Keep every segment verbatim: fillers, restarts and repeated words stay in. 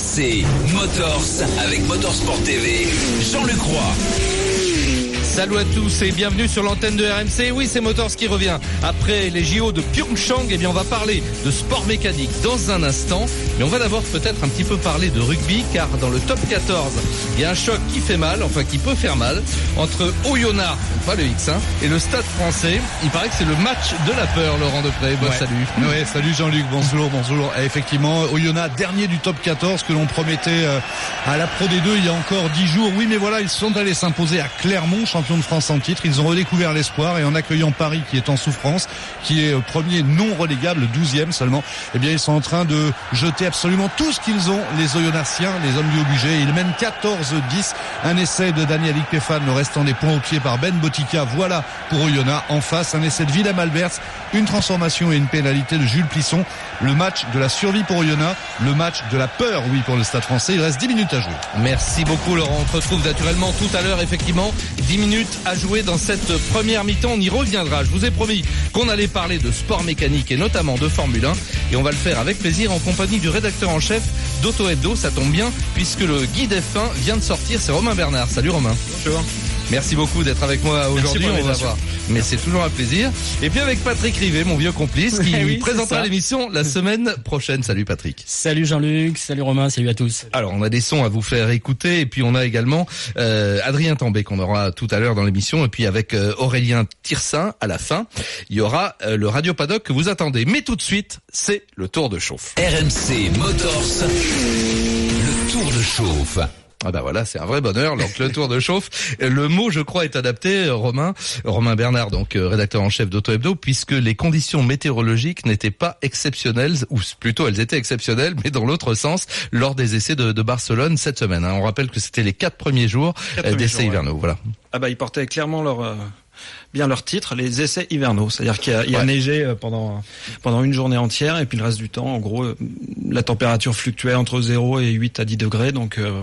C, Motors avec Motorsport T V, Jean-Luc Roy. Salut à tous et bienvenue sur l'antenne de R M C. Oui, c'est Motors qui revient. Après les J O de Pyeongchang, eh bien, on va parler de sport mécanique dans un instant. Mais on va d'abord peut-être un petit peu parler de rugby, car dans le top quatorze, il y a un choc qui fait mal, enfin qui peut faire mal, entre Oyonnax, pas le X, hein, et le Stade Français. Il paraît que c'est le match de la peur, Laurent Depré. Bon, ouais. Salut. Ouais, salut Jean-Luc, bonjour, bonjour. Et effectivement, Oyonnax, dernier du top quatorze que l'on promettait à la Pro D deux il y a encore dix jours. Oui, mais voilà, ils sont allés s'imposer à Clermont, champion de France en titre. Ils ont redécouvert l'espoir et en accueillant Paris qui est en souffrance, qui est premier non relégable, douzième seulement, eh bien ils sont en train de jeter absolument tout ce qu'ils ont, les Oyonnaxiens, les hommes du obligé. Ils mènent quatorze dix. Un essai de Daniel Ikpefan, le restant des points au pied par Ben Botica. Voilà pour Oyonnax. En face, un essai de Willem Alberts, une transformation et une pénalité de Jules Plisson. Le match de la survie pour Oyonnax, le match de la peur, oui, pour le Stade Français. Il reste dix minutes à jouer. Merci beaucoup, Laurent. On se retrouve naturellement tout à l'heure, effectivement. dix minutes à jouer dans cette première mi-temps. On y reviendra. Je vous ai promis qu'on allait parler de sport mécanique et notamment de Formule un. Et on va le faire avec plaisir en compagnie du rédacteur en chef d'Auto Hebdo. Ça tombe bien puisque le guide F un vient de sortir. C'est Romain Bernard. Salut Romain. Bonjour. Merci beaucoup d'être avec moi aujourd'hui. On va voir. Mais c'est toujours un plaisir. Et puis avec Patrick Rivet, mon vieux complice, qui oui, présentera l'émission la semaine prochaine. Salut Patrick. Salut Jean-Luc, salut Romain, salut à tous. Alors on a des sons à vous faire écouter et puis on a également euh, Adrien Tambay qu'on aura tout à l'heure dans l'émission et puis avec euh, Aurélien Tirsin à la fin. Il y aura euh, le Radio Paddock que vous attendez. Mais tout de suite, c'est le tour de chauffe. R M C Motors, le tour de chauffe. Ah bah voilà, c'est un vrai bonheur. Donc le tour de chauffe, le mot je crois est adapté, Romain, Romain Bernard, donc rédacteur en chef d'Auto Hebdo, puisque les conditions météorologiques n'étaient pas exceptionnelles, ou plutôt elles étaient exceptionnelles, mais dans l'autre sens, lors des essais de, de Barcelone cette semaine. Hein. On rappelle que c'était les quatre premiers jours quatre d'essais premiers jours, hivernaux. Ouais. Voilà. Ah bah ils portaient clairement leur euh, bien leur titre, les essais hivernaux, c'est-à-dire qu'il y a, il y a ouais. neigé pendant pendant une journée entière et puis le reste du temps, en gros, la température fluctuait entre zéro et huit à dix degrés, donc. Euh,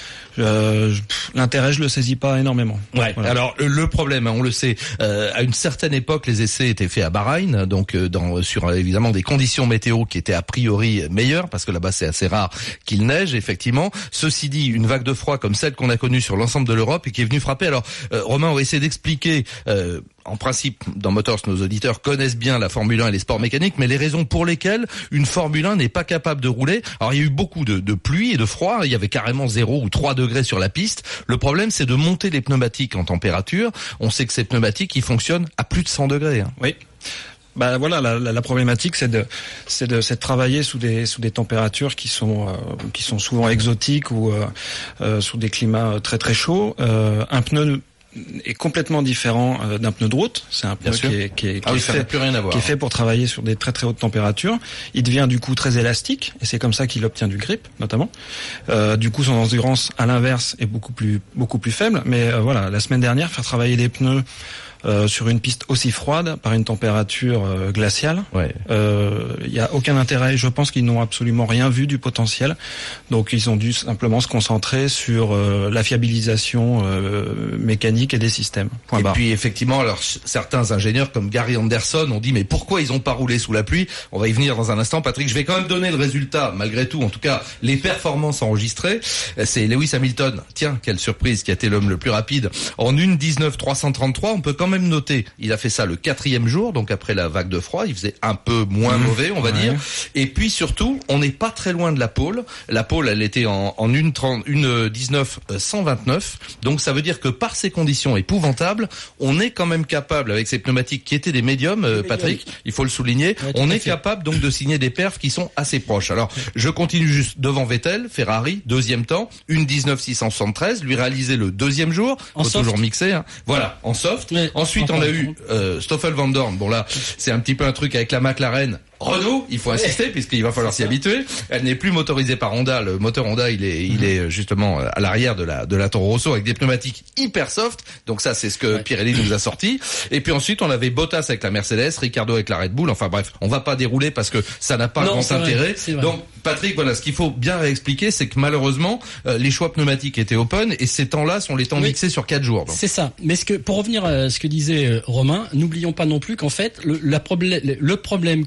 Euh, l'intérêt, je le saisis pas énormément. Ouais. Voilà. Alors le problème, on le sait, euh, à une certaine époque, les essais étaient faits à Bahreïn, donc euh, dans sur euh, évidemment des conditions météo qui étaient a priori meilleures, parce que là-bas c'est assez rare qu'il neige, effectivement. Ceci dit, une vague de froid comme celle qu'on a connue sur l'ensemble de l'Europe et qui est venue frapper. Alors, euh, Romain, on va essayer d'expliquer. Euh, En principe, dans Motors, nos auditeurs connaissent bien la Formule un et les sports mécaniques, mais les raisons pour lesquelles une Formule un n'est pas capable de rouler. Alors, il y a eu beaucoup de, de pluie et de froid. Il y avait carrément zéro ou trois degrés sur la piste. Le problème, c'est de monter les pneumatiques en température. On sait que ces pneumatiques, ils fonctionnent à plus de cent degrés. Hein. Oui. Bah voilà, la, la, la problématique, c'est de, c'est de, c'est de travailler sous des, sous des températures qui sont, euh, qui sont souvent exotiques ou euh, euh, sous des climats très très chauds. Euh, un pneu est complètement différent euh, d'un pneu de route. C'est un pneu qui est, qui est, qui ah oui, est fait, plus rien à voir. qui est fait pour travailler sur des très très hautes températures. Il devient du coup très élastique et c'est comme ça qu'il obtient du grip, notamment. Euh, du coup, son endurance, à l'inverse, est beaucoup plus beaucoup plus faible. Mais euh, voilà, la semaine dernière, faire travailler des pneus Euh, sur une piste aussi froide, par une température euh, glaciale, il ouais. euh, y a aucun intérêt. Je pense qu'ils n'ont absolument rien vu du potentiel. Donc ils ont dû simplement se concentrer sur euh, la fiabilisation euh, mécanique et des systèmes. Point et barre. puis effectivement, alors certains ingénieurs comme Gary Anderson ont dit mais pourquoi ils ont pas roulé sous la pluie? On va y venir dans un instant, Patrick. Je vais quand même donner le résultat, malgré tout, en tout cas les performances enregistrées. C'est Lewis Hamilton. Tiens, quelle surprise, qui a été l'homme le plus rapide en une dix-neuf trois cent trente-trois. On peut quand même noter, il a fait ça le quatrième jour, donc après la vague de froid, il faisait un peu moins mmh. mauvais, on va ouais. dire. Et puis surtout, on n'est pas très loin de la pole. La pole, elle était en, en une trente, une dix-neuf cent vingt-neuf. Donc ça veut dire que par ces conditions épouvantables, on est quand même capable, avec ces pneumatiques qui étaient des médiums, euh, Patrick, il faut le souligner, ouais, on est fait. capable donc de signer des perfs qui sont assez proches. Alors, je continue juste devant Vettel, Ferrari, deuxième temps, une dix-neuf six cent soixante-treize, lui réalisé le deuxième jour, faut toujours mixer, hein. Voilà, en soft. Ouais. Ensuite, on a eu euh, Stoffel Van Dorn. Bon là, c'est un petit peu un truc avec la McLaren. Renault, il faut insister puisqu'il va falloir s'y habituer. Elle n'est plus motorisée par Honda. Le moteur Honda, il est, il est justement à l'arrière de la de la Toro Rosso avec des pneumatiques hyper soft. Donc ça, c'est ce que ouais. Pirelli nous a sorti. Et puis ensuite, on avait Bottas avec la Mercedes, Ricciardo avec la Red Bull. Enfin bref, on va pas dérouler parce que ça n'a pas non, grand intérêt. Vrai, Donc Patrick, voilà, ce qu'il faut bien réexpliquer, c'est que malheureusement, euh, les choix pneumatiques étaient open et ces temps-là sont les temps oui. mixés sur quatre jours. Donc. C'est ça. Mais ce que pour revenir à ce que disait Romain, n'oublions pas non plus qu'en fait, le, la problème, le problème qu'ont eu toutes les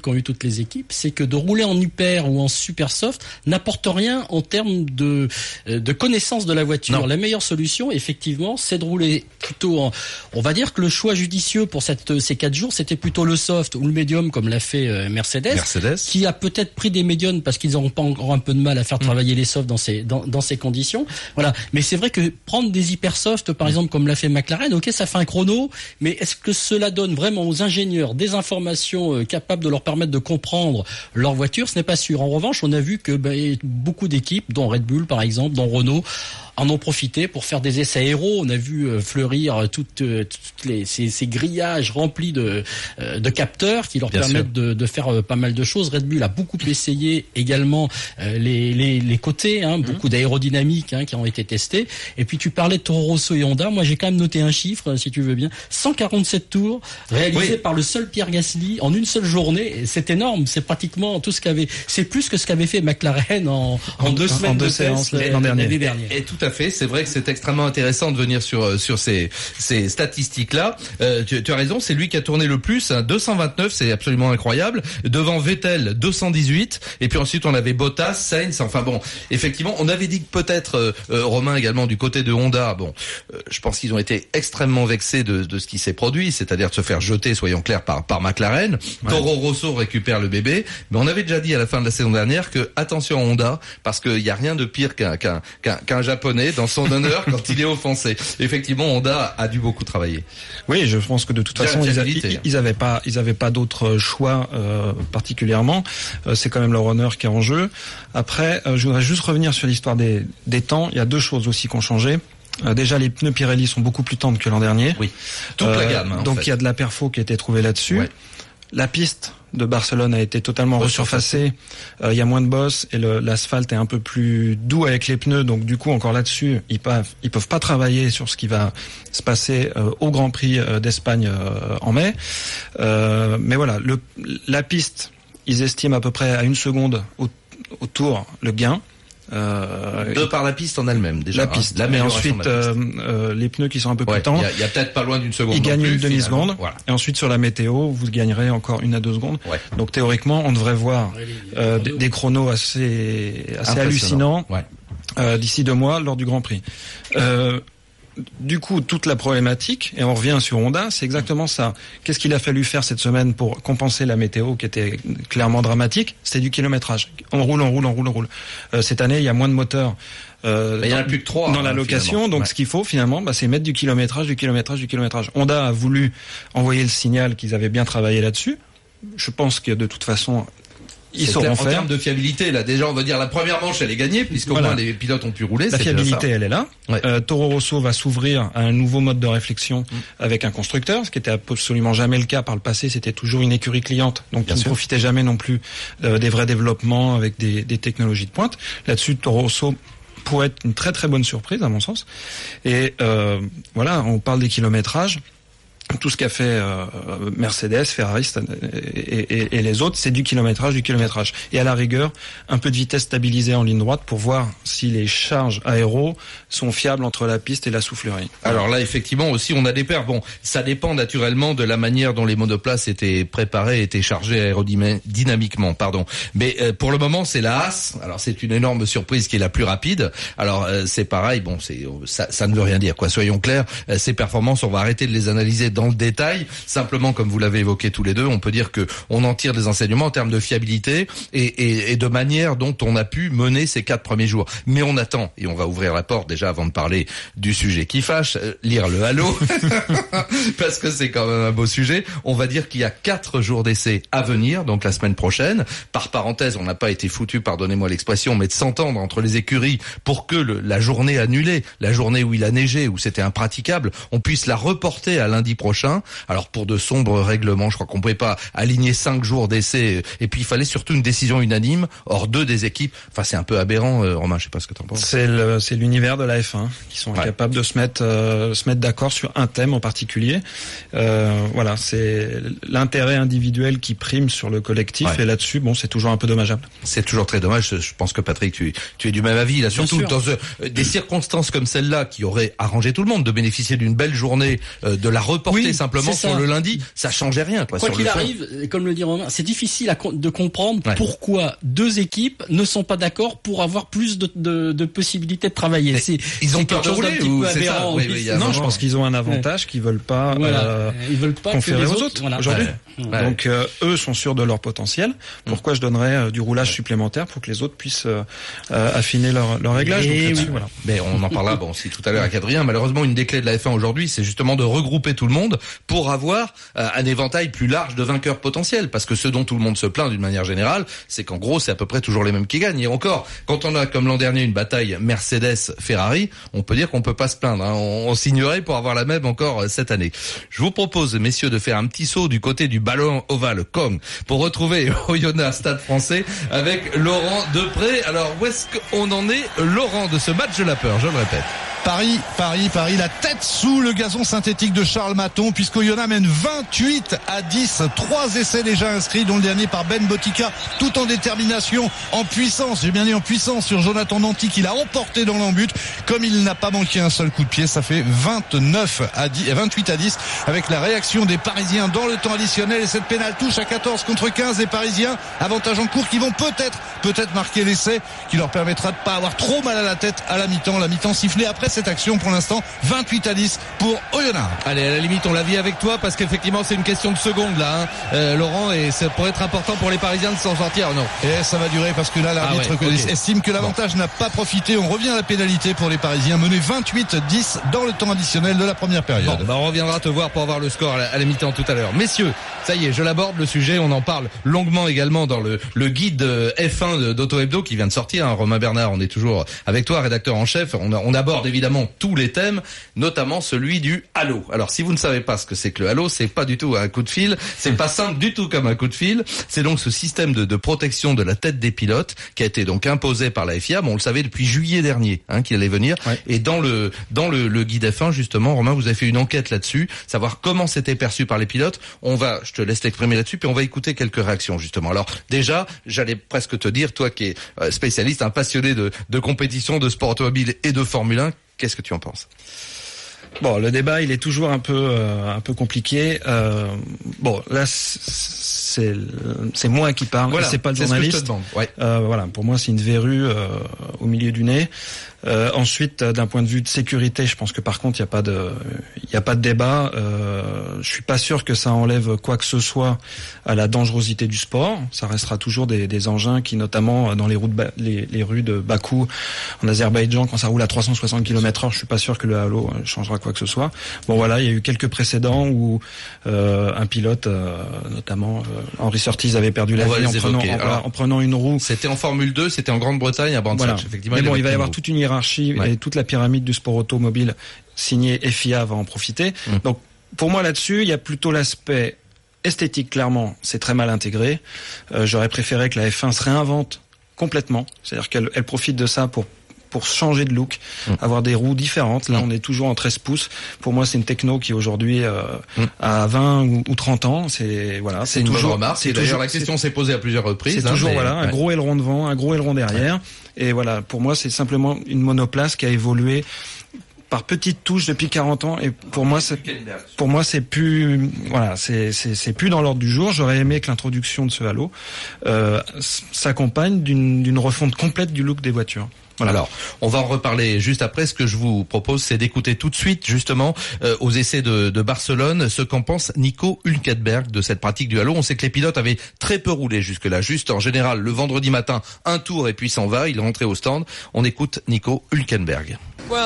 les équipes, c'est que de rouler en hyper ou en super soft n'apporte rien en termes de de connaissance de la voiture. Non. La meilleure solution, effectivement, c'est de rouler plutôt en, on va dire que le choix judicieux pour cette, ces quatre jours, c'était plutôt le soft ou le médium, comme l'a fait euh, Mercedes, Mercedes, qui a peut-être pris des médiums parce qu'ils n'auront pas encore un peu de mal à faire travailler mmh. les softs dans ces dans, dans ces conditions. Voilà. Mais c'est vrai que prendre des hyper soft, par exemple, comme l'a fait McLaren, ok, ça fait un chrono, mais est-ce que cela donne vraiment aux ingénieurs des informations euh, capables de leur permettre de comprendre leur voiture? Ce n'est pas sûr. En revanche, on a vu que bah, beaucoup d'équipes, dont Red Bull par exemple, dont Renault, en ont profité pour faire des essais aéros. On a vu euh, fleurir toutes, euh, toutes les, ces, ces grillages remplis de, euh, de capteurs qui leur Bien permettent de, de faire euh, pas mal de choses. Red Bull a beaucoup essayé également euh, les, les, les côtés, hein, mmh. beaucoup d'aérodynamique hein, qui ont été testés. Et puis tu parlais de Toro Rosso et Honda. Moi j'ai quand même noté un chiffre, si tu veux bien. cent quarante-sept tours réalisés oui. par le seul Pierre Gasly en une seule journée. Et c'est énorme. C'est pratiquement tout ce qu'avait. C'est plus que ce qu'avait fait McLaren en, en, en deux semaines en deux de séances l'an dernier. dernier. Et, et tout à fait. C'est vrai que c'est extrêmement intéressant de venir sur sur ces ces statistiques-là. Euh, tu, tu as raison. C'est lui qui a tourné le plus. Hein, deux cent vingt-neuf, c'est absolument incroyable. Devant Vettel, deux cent dix-huit. Et puis ensuite on avait Bottas, Sainz. Enfin bon, effectivement, on avait dit que peut-être euh, euh, Romain également du côté de Honda. Bon, euh, je pense qu'ils ont été extrêmement vexés de de ce qui s'est produit, c'est-à-dire de se faire jeter, soyons clairs, par par McLaren. Ouais. Toro Rosso récupère le bébé. Mais on avait déjà dit à la fin de la saison dernière que attention à Honda, parce qu'il y a rien de pire qu'un qu'un qu'un, qu'un japonais dans son honneur quand il est offensé. Effectivement, Honda a dû beaucoup travailler. Oui, je pense que de toute façon, ils, a, ils, ils avaient pas, ils avaient pas d'autres choix euh, particulièrement. Euh, c'est quand même leur honneur qui est en jeu. Après, euh, je voudrais juste revenir sur l'histoire des, des temps. Il y a deux choses aussi qui ont changé. Euh, déjà, les pneus Pirelli sont beaucoup plus tendres que l'an dernier. Oui, toute euh, la gamme. Hein, donc, en fait. Il y a de la perfo qui a été trouvée là-dessus. Ouais. La piste de Barcelone a été totalement resurfacée. Il euh, y a moins de bosses et le, l'asphalte est un peu plus doux avec les pneus. Donc du coup, encore là-dessus, ils peuvent ils peuvent pas travailler sur ce qui va se passer euh, au Grand Prix euh, d'Espagne euh, en mai. Euh, mais voilà, le, la piste, ils estiment à peu près à une seconde au, au tour le gain. Euh, de par la piste en elle-même déjà. La piste. Hein, mais ensuite euh, euh, les pneus qui sont un peu ouais, plus tendres. Il y, y a peut-être pas loin d'une seconde. Ils gagnent plus, une demi seconde. Voilà. Et ensuite sur la météo, vous gagnerez encore une à deux secondes. Ouais. Donc théoriquement, on devrait voir euh, des, des chronos assez assez hallucinants ouais. euh, d'ici deux mois lors du Grand Prix. Euh, Du coup, toute la problématique, et on revient sur Honda, c'est exactement ça. Qu'est-ce qu'il a fallu faire cette semaine pour compenser la météo qui était clairement dramatique? C'était du kilométrage. On roule, on roule, on roule, on roule. Euh, cette année, il y a moins de moteurs. Euh, il y en a plus que trois dans hein, la location. Finalement. Donc, ouais. ce qu'il faut finalement, bah, c'est mettre du kilométrage, du kilométrage, du kilométrage. Honda a voulu envoyer le signal qu'ils avaient bien travaillé là-dessus. Je pense que de toute façon, ils sauront clair, faire. En termes de fiabilité, là, déjà, on va dire la première manche, elle est gagnée, puisqu'au voilà. moins les pilotes ont pu rouler. La fiabilité, elle est là. Ouais. Euh, Toro Rosso va s'ouvrir à un nouveau mode de réflexion mmh. avec un constructeur, ce qui était absolument jamais le cas par le passé. C'était toujours une écurie cliente, donc Bien qui sûr. ne profitait jamais non plus euh, des vrais développements avec des, des technologies de pointe. Là-dessus, Toro Rosso pourrait être une très très bonne surprise, à mon sens. Et euh, voilà, on parle des kilométrages. Tout ce qu'a fait euh, Mercedes, Ferrari et, et, et les autres, c'est du kilométrage, du kilométrage. Et à la rigueur, un peu de vitesse stabilisée en ligne droite pour voir si les charges aéro sont fiables entre la piste et la soufflerie. Alors là, effectivement, aussi, on a des paires. Bon, ça dépend naturellement de la manière dont les monoplaces étaient préparés, étaient chargés aérodynamiquement, pardon. Mais euh, pour le moment, c'est la Haas. Alors c'est une énorme surprise qui est la plus rapide. Alors euh, c'est pareil. Bon, c'est ça, ça ne veut rien dire, quoi. Soyons clairs. Euh, ces performances, on va arrêter de les analyser dans le détail. Simplement, comme vous l'avez évoqué tous les deux, on peut dire que on en tire des enseignements en termes de fiabilité et, et, et de manière dont on a pu mener ces quatre premiers jours. Mais on attend, et on va ouvrir la porte déjà avant de parler du sujet qui fâche, euh, lire le halo, parce que c'est quand même un beau sujet. On va dire qu'il y a quatre jours d'essai à venir, donc la semaine prochaine. Par parenthèse, on n'a pas été foutu, pardonnez-moi l'expression, mais de s'entendre entre les écuries pour que le, la journée annulée, la journée où il a neigé, où c'était impraticable, on puisse la reporter à lundi prochain. Alors pour de sombres règlements, je crois qu'on pouvait pas aligner cinq jours d'essai. Et puis il fallait surtout une décision unanime. Or deux des équipes, enfin c'est un peu aberrant. Euh, Romain, je sais pas ce que t'en penses. C'est le, c'est l'univers de la F un qui sont ouais. incapables de se mettre, euh, se mettre d'accord sur un thème en particulier. Euh, voilà, c'est l'intérêt individuel qui prime sur le collectif. Ouais. Et là-dessus, bon, c'est toujours un peu dommageable. C'est toujours très dommage. Je pense que Patrick, tu, tu es du même avis là. Surtout dans euh, des circonstances comme celle-là qui auraient arrangé tout le monde de bénéficier d'une belle journée, euh, de la reporter. reporté Oui, simplement c'est sur ça. le lundi, ça changeait rien. Quoi, Quoi sur qu'il le fond. arrive, comme le dit Romain, c'est difficile à con- de comprendre Ouais. pourquoi deux équipes ne sont pas d'accord pour avoir plus de, de, de possibilités de travailler. C'est, Ils ont c'est peur quelque de chose d'un rouler petit ou peu c'est ça? aberrant Oui, aussi. oui, il y a Non, vraiment- je pense qu'ils ont un avantage qu'ils veulent pas Voilà. euh, Ils veulent pas que conférer les aux autres. autres Voilà. aujourd'hui. Ouais. Donc euh, eux sont sûrs de leur potentiel. Pourquoi je donnerais euh, du roulage supplémentaire pour que les autres puissent euh, euh, affiner leur, leur réglage. Et Donc, là-dessus, oui. voilà. Mais on en parlera bon aussi tout à l'heure avec Adrien. Malheureusement, une des clés de la F un aujourd'hui, c'est justement de regrouper tout le monde pour avoir euh, un éventail plus large de vainqueurs potentiels. Parce que ce dont tout le monde se plaint d'une manière générale, c'est qu'en gros, c'est à peu près toujours les mêmes qui gagnent. Et encore, quand on a comme l'an dernier une bataille Mercedes-Ferrari, on peut dire qu'on peut pas se plaindre. Hein. On, on signerait pour avoir la même encore euh, cette année. Je vous propose, messieurs, de faire un petit saut du côté du ballon ovale Kong pour retrouver Oyonnax Stade Français avec Laurent Depré. Alors, où est-ce qu'on en est, Laurent, de ce match de la peur, je le répète? Paris, Paris, Paris, la tête sous le gazon synthétique de Charles Maton, puisqu'Oyonnax mène vingt-huit à dix. Trois essais déjà inscrits, dont le dernier par Ben Botica, tout en détermination, en puissance. J'ai bien dit en puissance sur Jonathan Danty, qui l'a emporté dans l'embut. Comme il n'a pas manqué un seul coup de pied, ça fait vingt-neuf à dix, vingt-huit à dix, avec la réaction des Parisiens dans le temps additionnel. Et cette pénale touche à quatorze contre quinze. Les Parisiens, avantage en cours, qui vont peut-être, peut-être marquer l'essai, qui leur permettra de pas avoir trop mal à la tête à la mi-temps. La mi-temps sifflée après cette action. Pour l'instant, vingt-huit à dix pour Oyonnax. Allez, à la limite, on la vit avec toi parce qu'effectivement, c'est une question de secondes là, hein, euh, Laurent, et ça pourrait être important pour les Parisiens de s'en sortir, non? Et ça va durer parce que là, l'arbitre Ah ouais, okay. estime que l'avantage n'a pas profité. On revient à la pénalité pour les Parisiens, menés vingt-huit dix dans le temps additionnel de la première période. Bon, bah on reviendra te voir pour avoir le score à la, à la mi-temps tout à l'heure. Messieurs, ça y est, je l'aborde le sujet, on en parle longuement également dans le, le guide F un de- d'Auto Hebdo qui vient de sortir. Hein. Romain Bernard, on est toujours avec toi, rédacteur en chef. On, a- on aborde évidemment tous les thèmes, notamment celui du halo. Alors, si vous ne savez pas ce que c'est que le halo, c'est pas du tout un coup de fil, c'est pas simple du tout comme un coup de fil. C'est donc ce système de, de protection de la tête des pilotes qui a été donc imposé par la F I A. Bon, on le savait depuis juillet dernier, hein, qu'il allait venir. Ouais. Et dans le dans le, le guide F un, justement, Romain, vous avez fait une enquête là-dessus, savoir comment c'était perçu par les pilotes. On va, je te laisse l'exprimer là-dessus, puis on va écouter quelques réactions justement. Alors déjà, j'allais presque te dire, toi qui es euh, spécialiste, un passionné de, de compétition, de sport automobile et de Formule un, qu'est-ce que tu en penses? Bon, le débat, il est toujours un peu euh, un peu compliqué. Euh, bon, là, c'est c'est moi qui parle, Voilà, c'est pas le c'est journaliste. ce que je te demande. Ouais. Euh, voilà, pour moi, c'est une verrue euh, au milieu du nez. Euh, ensuite, euh, d'un point de vue de sécurité, je pense que par contre, il y a pas de, il y a pas de débat. Euh, je suis pas sûr que ça enlève quoi que ce soit à la dangerosité du sport. Ça restera toujours des, des engins qui, notamment dans les routes, ba- les, les rues de Bakou, en Azerbaïdjan, quand ça roule à trois cent soixante kilomètres heure, je suis pas sûr que le halo changera quoi que ce soit. Bon, voilà, il y a eu quelques précédents où euh, un pilote, euh, notamment euh, Henri Surtees, avait perdu la On va vie en les prenant, évoquer. en, Alors, en prenant une roue. C'était en Formule deux, c'était en Grande-Bretagne, à Brandsatch, Voilà. effectivement. Mais bon, il va y avait avoir pris toute une hiérarchie Ouais. et toute la pyramide du sport automobile signée F I A va en profiter. Mmh. Donc, pour moi, là-dessus, il y a plutôt l'aspect esthétique, clairement, c'est très mal intégré. Euh, j'aurais préféré que la F un se réinvente complètement. C'est-à-dire qu'elle elle profite de ça pour pour changer de look, mmh. avoir des roues différentes. Là, mmh. on est toujours en treize pouces. Pour moi, c'est une techno qui aujourd'hui euh, mmh. a vingt ou, ou trente ans. C'est voilà, c'est une toujours bonne remarque. C'est d'ailleurs toujours, la question s'est posée à plusieurs reprises. C'est hein, toujours mais, voilà, ouais. un gros aileron devant, un gros aileron derrière. Ouais. Et voilà, pour moi, c'est simplement une monoplace qui a évolué par petites touches depuis quarante ans, et pour moi c'est pour moi c'est plus voilà c'est c'est c'est plus dans l'ordre du jour. J'aurais aimé que l'introduction de ce halo euh, s'accompagne d'une d'une refonte complète du look des voitures. Voilà. Alors, on va en reparler juste après. Ce que je vous propose, c'est d'écouter tout de suite, justement, euh, aux essais de, de Barcelone, ce qu'en pense Nico Hülkenberg de cette pratique du halo. On sait que les pilotes avaient très peu roulé jusque-là. Juste, en général, le vendredi matin, un tour et puis s'en va. Il est rentré au stand. On écoute Nico Hülkenberg.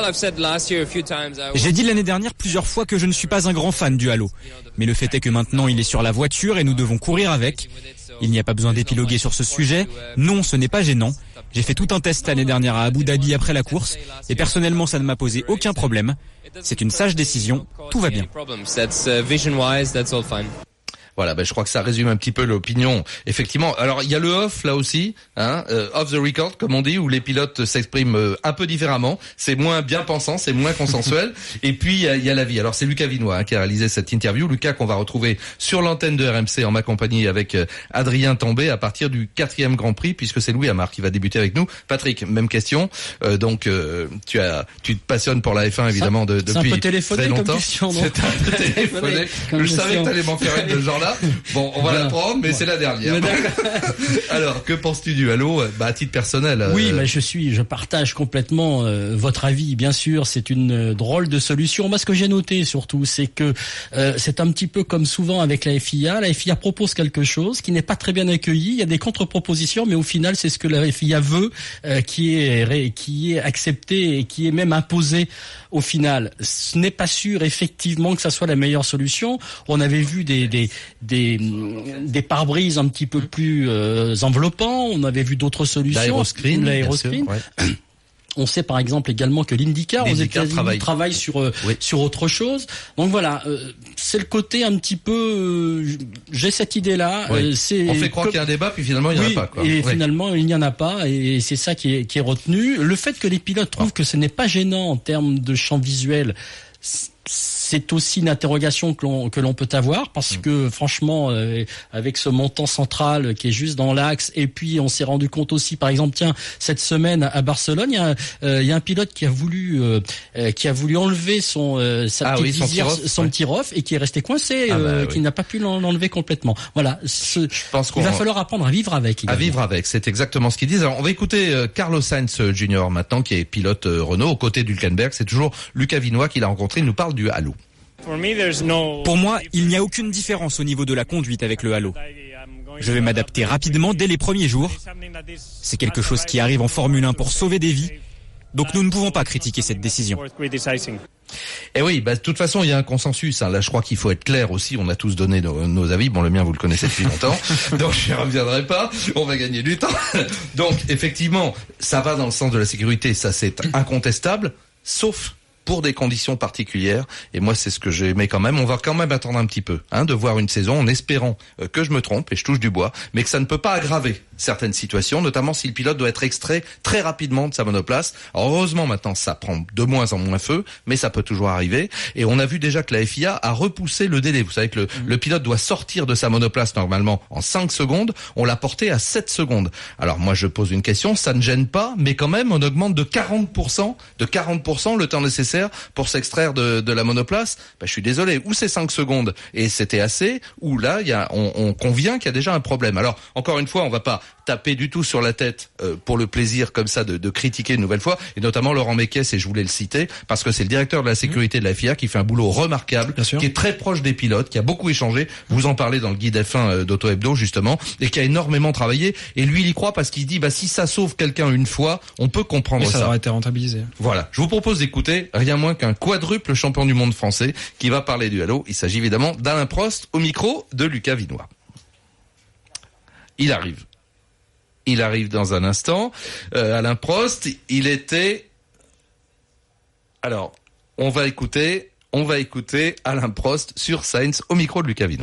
J'ai dit l'année dernière plusieurs fois que je ne suis pas un grand fan du halo. Mais le fait est que maintenant il est sur la voiture et nous devons courir avec. Il n'y a pas besoin d'épiloguer sur ce sujet. Non, ce n'est pas gênant. J'ai fait tout un test l'année dernière à Abu Dhabi après la course et personnellement ça ne m'a posé aucun problème. C'est une sage décision, tout va bien. Voilà, ben je crois que ça résume un petit peu l'opinion. Effectivement, alors il y a le off là aussi, hein, euh, off the record comme on dit, où les pilotes s'expriment euh, un peu différemment. C'est moins bien pensant, c'est moins consensuel. Et puis il y a, il y a la vie. Alors c'est Lucas Vinoy hein, qui a réalisé cette interview. Lucas qu'on va retrouver sur l'antenne de R M C en ma compagnie avec euh, Adrien Tambay à partir du quatrième Grand Prix, puisque c'est Louis Amar qui va débuter avec nous. Patrick, même question. Euh, donc euh, tu as, tu te passionnes pour la F un évidemment de, depuis un peu téléphoné très longtemps. Comme question, non C'est un peu téléphoné. Je savais que t'allais m'en faire une de ce genre-là. Bon, on va voilà. la prendre, mais ouais. c'est la dernière. Alors, que penses-tu du halo? Bah, à titre personnel. Euh... Oui, bah, je suis, je partage complètement euh, votre avis. Bien sûr, c'est une euh, drôle de solution. Moi, ce que j'ai noté surtout, c'est que euh, c'est un petit peu comme souvent avec la F I A. La F I A propose quelque chose qui n'est pas très bien accueilli. Il y a des contre-propositions, mais au final, c'est ce que la F I A veut, euh, qui est qui est accepté et qui est même imposé. Au final, ce n'est pas sûr effectivement que ça soit la meilleure solution. On avait vu des des des, des pare-brises un petit peu plus euh, enveloppants. On avait vu d'autres solutions. L'aéroscreen. L'aéroscreen. Ouais. On sait par exemple également que l'IndyCar aux États-Unis travaille, travaille sur euh, oui. sur autre chose. Donc voilà, euh, c'est le côté un petit peu. Euh, j'ai cette idée-là. Oui. Euh, c'est on fait croire comme... qu'il y a un débat, puis finalement il n'y oui, en a pas. Quoi. Et oui. finalement il n'y en a pas, et c'est ça qui est qui est retenu. Le fait que les pilotes trouvent oh. que ce n'est pas gênant en termes de champ visuel, c'est aussi une interrogation que l'on que l'on peut avoir, parce que franchement euh, avec ce montant central qui est juste dans l'axe, et puis on s'est rendu compte aussi par exemple tiens cette semaine à Barcelone il y a euh, il y a un pilote qui a voulu euh, qui a voulu enlever son euh, sa ah petite oui, son visière, tir-off, son ouais. tir-off, et qui est resté coincé, ah bah, euh, oui. qui n'a pas pu l'enlever complètement. Voilà, ce, je pense qu'il va falloir apprendre à vivre avec. À vivre avec, c'est exactement ce qu'ils disent. Alors on va écouter euh, Carlos Sainz Junior maintenant, qui est pilote euh, Renault aux côtés d'Hülkenberg. C'est toujours Lucas Vinoy qui l'a rencontré. Il nous parle du halo. Pour moi, il n'y a aucune différence au niveau de la conduite avec le halo. Je vais m'adapter rapidement dès les premiers jours. C'est quelque chose qui arrive en Formule un pour sauver des vies. Donc nous ne pouvons pas critiquer cette décision. Et oui, bah, de toute façon, il y a un consensus. Hein. Là, je crois qu'il faut être clair aussi. On a tous donné nos, nos avis. Bon, le mien, vous le connaissez depuis longtemps. Donc, je n'y reviendrai pas. On va gagner du temps. Donc, effectivement, ça va dans le sens de la sécurité. Ça, c'est incontestable. Sauf pour des conditions particulières, et moi c'est ce que j'aimais quand même. On va quand même attendre un petit peu, hein, de voir une saison en espérant euh, que je me trompe, et je touche du bois, mais que ça ne peut pas aggraver certaines situations, notamment si le pilote doit être extrait très rapidement de sa monoplace. Alors heureusement maintenant ça prend de moins en moins feu, mais ça peut toujours arriver, et on a vu déjà que la F I A a repoussé le délai. Vous savez que le, mmh. le pilote doit sortir de sa monoplace normalement en cinq secondes, on l'a porté à sept secondes. Alors moi je pose une question, ça ne gêne pas, mais quand même on augmente de quarante pour cent, de quarante pour cent le temps nécessaire pour s'extraire de, de la monoplace. Ben, je suis désolé, ou c'est cinq secondes et c'était assez, ou là il y a, on, on convient qu'il y a déjà un problème. Alors encore une fois, on va pas taper du tout sur la tête euh, pour le plaisir comme ça de, de critiquer une nouvelle fois, et notamment Laurent Mekies, et je voulais le citer parce que c'est le directeur de la sécurité de la F I A qui fait un boulot remarquable, qui est très proche des pilotes, qui a beaucoup échangé, vous en parlez dans le guide F un d'Auto Hebdo justement, et qui a énormément travaillé, et lui il y croit parce qu'il dit bah si ça sauve quelqu'un une fois, on peut comprendre oui, ça. Ça aurait été rentabilisé. Voilà, je vous propose d'écouter rien moins qu'un quadruple champion du monde français qui va parler du halo. Il s'agit évidemment d'Alain Prost au micro de Lucas Vinoy. Il arrive. Il arrive dans un instant. Euh, Alain Prost, il était... Alors, on va écouter, on va écouter Alain Prost sur Sainz au micro de Lucas Vinoy.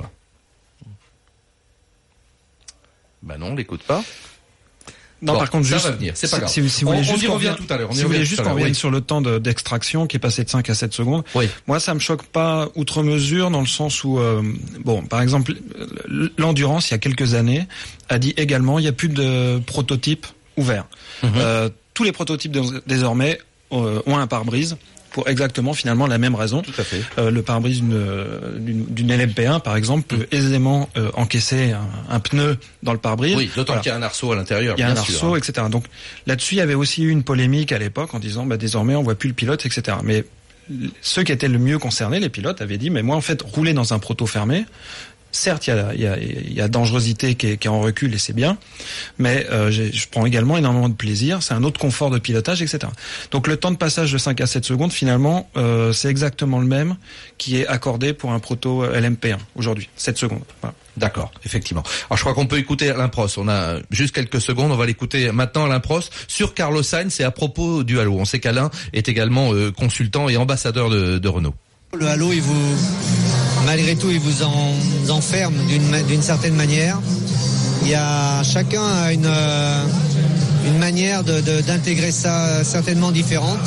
Ben non, on l'écoute pas. Non, bon, par contre, ça juste, va venir, c'est pas grave. Si, si vous voulez on, juste on y revient tout à l'heure. Si vous voulez juste qu'on revienne oui. sur le temps de, d'extraction qui est passé de cinq à sept secondes. Oui. Moi, ça me choque pas outre mesure dans le sens où, euh, bon, par exemple, l'Endurance, il y a quelques années, a dit également, il n'y a plus de prototypes ouverts. Mm-hmm. Euh, tous les prototypes désormais euh, ont un pare-brise. Pour exactement finalement la même raison. Tout à fait. Euh, le pare-brise d'une, d'une, d'une L M P un par exemple peut aisément euh, encaisser un, un pneu dans le pare-brise. Oui, d'autant voilà. qu'il y a un arceau à l'intérieur. Il y a bien un sûr, arceau, hein. et cetera. Donc là-dessus, il y avait aussi eu une polémique à l'époque en disant bah désormais on voit plus le pilote, et cetera. Mais ceux qui étaient le mieux concernés, les pilotes, avaient dit mais moi en fait rouler dans un proto fermé. Certes, il y a, il y a, il y a dangerosité qui est, qui est en recul et c'est bien, mais euh, je prends également énormément de plaisir. C'est un autre confort de pilotage, et cetera. Donc le temps de passage de cinq à sept secondes, finalement, euh, c'est exactement le même qui est accordé pour un proto L M P un aujourd'hui, sept secondes. Voilà. D'accord, effectivement. Alors je crois qu'on peut écouter Alain Prost. On a juste quelques secondes. On va l'écouter maintenant, Alain Prost, sur Carlos Sainz et à propos du halo. On sait qu'Alain est également euh, consultant et ambassadeur de, de Renault. Le halo, il vous, malgré tout, ils vous en, enferment d'une, d'une certaine manière. Il y a chacun a une, euh, une manière de, de, d'intégrer ça certainement différente.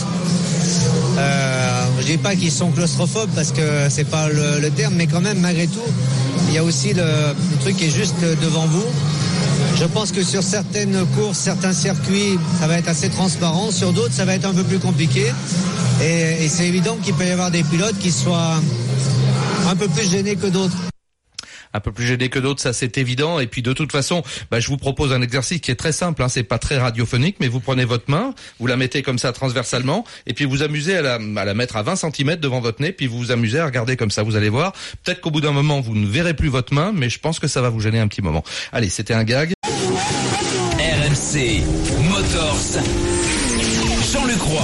Euh, je dis pas qu'ils sont claustrophobes parce que c'est pas le, le terme, mais quand même, malgré tout, il y a aussi le, le truc qui est juste devant vous. Je pense que sur certaines courses, certains circuits, ça va être assez transparent. Sur d'autres, ça va être un peu plus compliqué. Et, et c'est évident qu'il peut y avoir des pilotes qui soient un peu plus gênés que d'autres. Un peu plus gêné que d'autres, ça c'est évident. Et puis de toute façon, bah, je vous propose un exercice qui est très simple. Hein. C'est pas très radiophonique, mais vous prenez votre main, vous la mettez comme ça transversalement, et puis vous amusez à la, à la mettre à vingt centimètres devant votre nez, puis vous vous amusez à regarder comme ça. Vous allez voir. Peut-être qu'au bout d'un moment, vous ne verrez plus votre main, mais je pense que ça va vous gêner un petit moment. Allez, c'était un gag. R M C Motors, Jean-Luc Roy.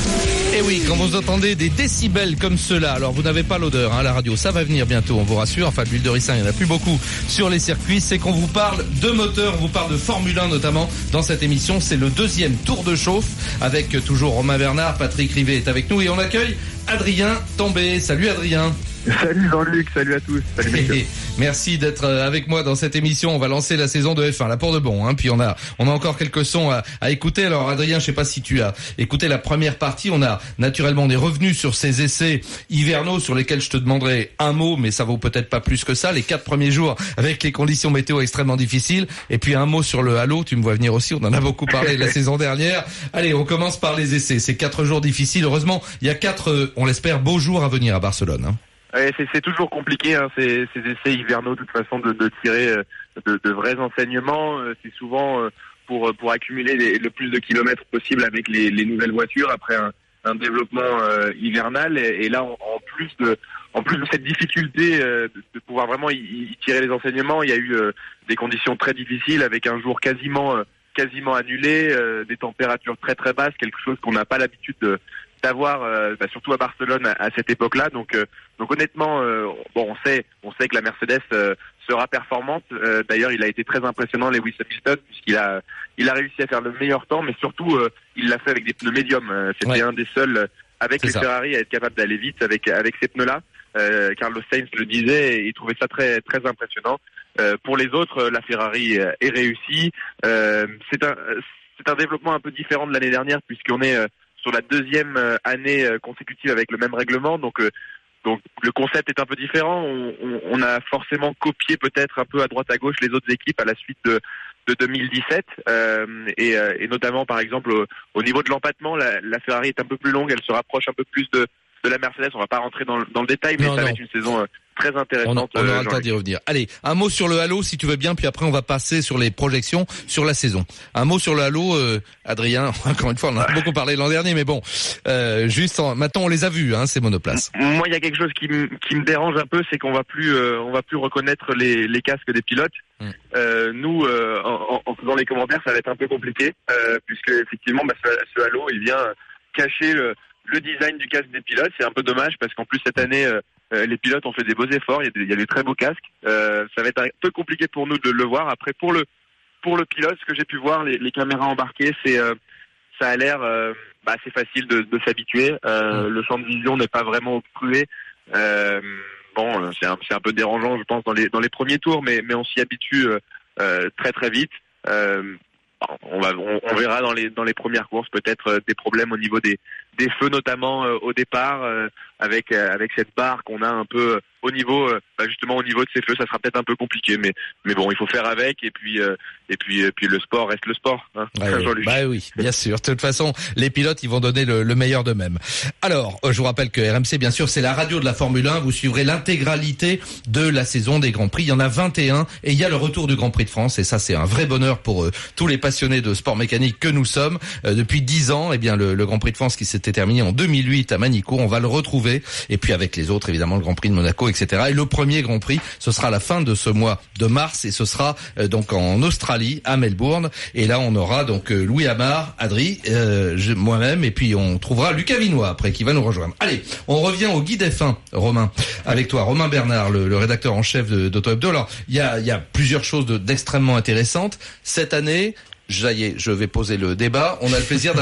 Et oui, quand vous entendez des décibels comme ceux-là, alors vous n'avez pas l'odeur, hein, la radio, ça va venir bientôt, on vous rassure. Enfin, de l'huile de ricin, il n'y en a plus beaucoup sur les circuits. C'est qu'on vous parle de moteur, on vous parle de Formule un notamment dans cette émission. C'est le deuxième tour de chauffe avec toujours Romain Bernard, Patrick Rivet est avec nous et on accueille Adrien Tambay. Salut Adrien. Salut Jean-Luc, salut à tous. Salut messieurs. Merci d'être avec moi dans cette émission. On va lancer la saison de F un, là pour de bon. Hein. Puis on a, on a encore quelques sons à, à écouter. Alors Adrien, je sais pas si tu as écouté la première partie. On a naturellement des revenus sur ces essais hivernaux sur lesquels je te demanderai un mot, mais ça vaut peut-être pas plus que ça. Les quatre premiers jours avec les conditions météo extrêmement difficiles. Et puis un mot sur le halo. Tu me vois venir aussi. On en a beaucoup parlé la saison dernière. Allez, on commence par les essais. Ces quatre jours difficiles. Heureusement, il y a quatre, on l'espère, beaux jours à venir à Barcelone. Hein. Ouais, c'est, c'est toujours compliqué, hein, ces, ces essais hivernaux, de toute façon, de, de tirer de, de vrais enseignements. C'est souvent pour pour accumuler les, le plus de kilomètres possible avec les, les nouvelles voitures après un, un développement euh, hivernal. Et, et là, en, en plus de en plus de cette difficulté euh, de, de pouvoir vraiment y, y tirer les enseignements, il y a eu euh, des conditions très difficiles avec un jour quasiment euh, quasiment annulé, euh, des températures très très basses, quelque chose qu'on n'a pas l'habitude de d'avoir euh, bah, surtout à Barcelone à, à cette époque-là. Donc euh, donc honnêtement, euh, bon, on sait on sait que la Mercedes euh, sera performante. Euh, d'ailleurs, il a été très impressionnant, Lewis Hamilton, puisqu'il a il a réussi à faire le meilleur temps, mais surtout euh, il l'a fait avec des pneus médiums. Euh, c'était ouais. un des seuls euh, avec C'est les ça. Ferrari à être capable d'aller vite avec avec ces pneus-là. Euh, Carlos Sainz le disait et il trouvait ça très très impressionnant. Euh, pour les autres, la Ferrari est réussie. Euh, c'est un c'est un développement un peu différent de l'année dernière puisqu'on est euh, sur la deuxième année consécutive avec le même règlement, donc euh, donc le concept est un peu différent. On, on, on a forcément copié peut-être un peu à droite à gauche les autres équipes à la suite de, de deux mille dix-sept euh, et, euh, et notamment par exemple au, au niveau de l'empattement, la, la Ferrari est un peu plus longue, elle se rapproche un peu plus de, de la Mercedes. On va pas rentrer dans, dans le détail, mais non, ça non. va être une saison euh, très intéressante. On, on aura le temps d'y revenir. Allez, un mot sur le halo si tu veux bien, puis après on va passer sur les projections sur la saison. Un mot sur le halo, euh, Adrien. Encore une fois, on en a beaucoup parlé l'an dernier, mais bon, euh, juste en, maintenant on les a vus, hein, ces monoplaces. Moi, il y a quelque chose qui me qui me dérange un peu, c'est qu'on va plus euh, on va plus reconnaître les les casques des pilotes. Mm. Euh, nous, euh, en, en faisant les commentaires, ça va être un peu compliqué, euh, puisque effectivement, bah, ce, ce halo, il vient cacher le le design du casque des pilotes. C'est un peu dommage parce qu'en plus cette année euh, les pilotes ont fait des beaux efforts, il y a des, il y a des très beaux casques. Euh, ça va être un peu compliqué pour nous de le voir. Après pour le pour le pilote, ce que j'ai pu voir, les, les caméras embarquées, c'est euh, ça a l'air euh, bah, assez facile de, de s'habituer. Euh, le champ de vision n'est pas vraiment obstrué. Euh, bon, c'est un, c'est un peu dérangeant, je pense, dans les dans les premiers tours, mais mais on s'y habitue euh, très très vite. Euh, On va, on, on verra dans les dans les premières courses peut-être euh, des problèmes au niveau des des feux notamment euh, au départ euh, avec euh, avec cette barre qu'on a un peu euh, au niveau euh, bah justement au niveau de ces feux, ça sera peut-être un peu compliqué, mais mais bon, il faut faire avec et puis euh, et puis et puis le sport reste le sport. Hein, ouais, oui. Bah oui, bien sûr. De toute façon, les pilotes ils vont donner le, le meilleur d'eux-mêmes. Alors, je vous rappelle que R M C, bien sûr, c'est la radio de la Formule un. Vous suivrez l'intégralité de la saison des Grands Prix. Il y en a vingt et un et il y a le retour du Grand Prix de France et ça c'est un vrai bonheur pour euh, tous les passionnés de sport mécanique que nous sommes. Euh, depuis dix ans, eh bien le, le Grand Prix de France qui s'était terminé en deux mille huit à Manicourt, on va le retrouver et puis avec les autres évidemment le Grand Prix de Monaco, et cetera. Et le premier Grand Prix, ce sera à la fin de ce mois de mars et ce sera euh, donc en Australie à Melbourne et là on aura donc euh, Louis Amar, Adri, euh, je, moi-même et puis on trouvera Lucas Vinois après qui va nous rejoindre. Allez, on revient au guide F un, Romain, avec toi, Romain Bernard, le, le rédacteur en chef de, d'Auto Hebdo. Alors il y a, il y a plusieurs choses de, d'extrêmement intéressantes cette année. Ça y est, je vais poser le débat. On a le plaisir d'avoir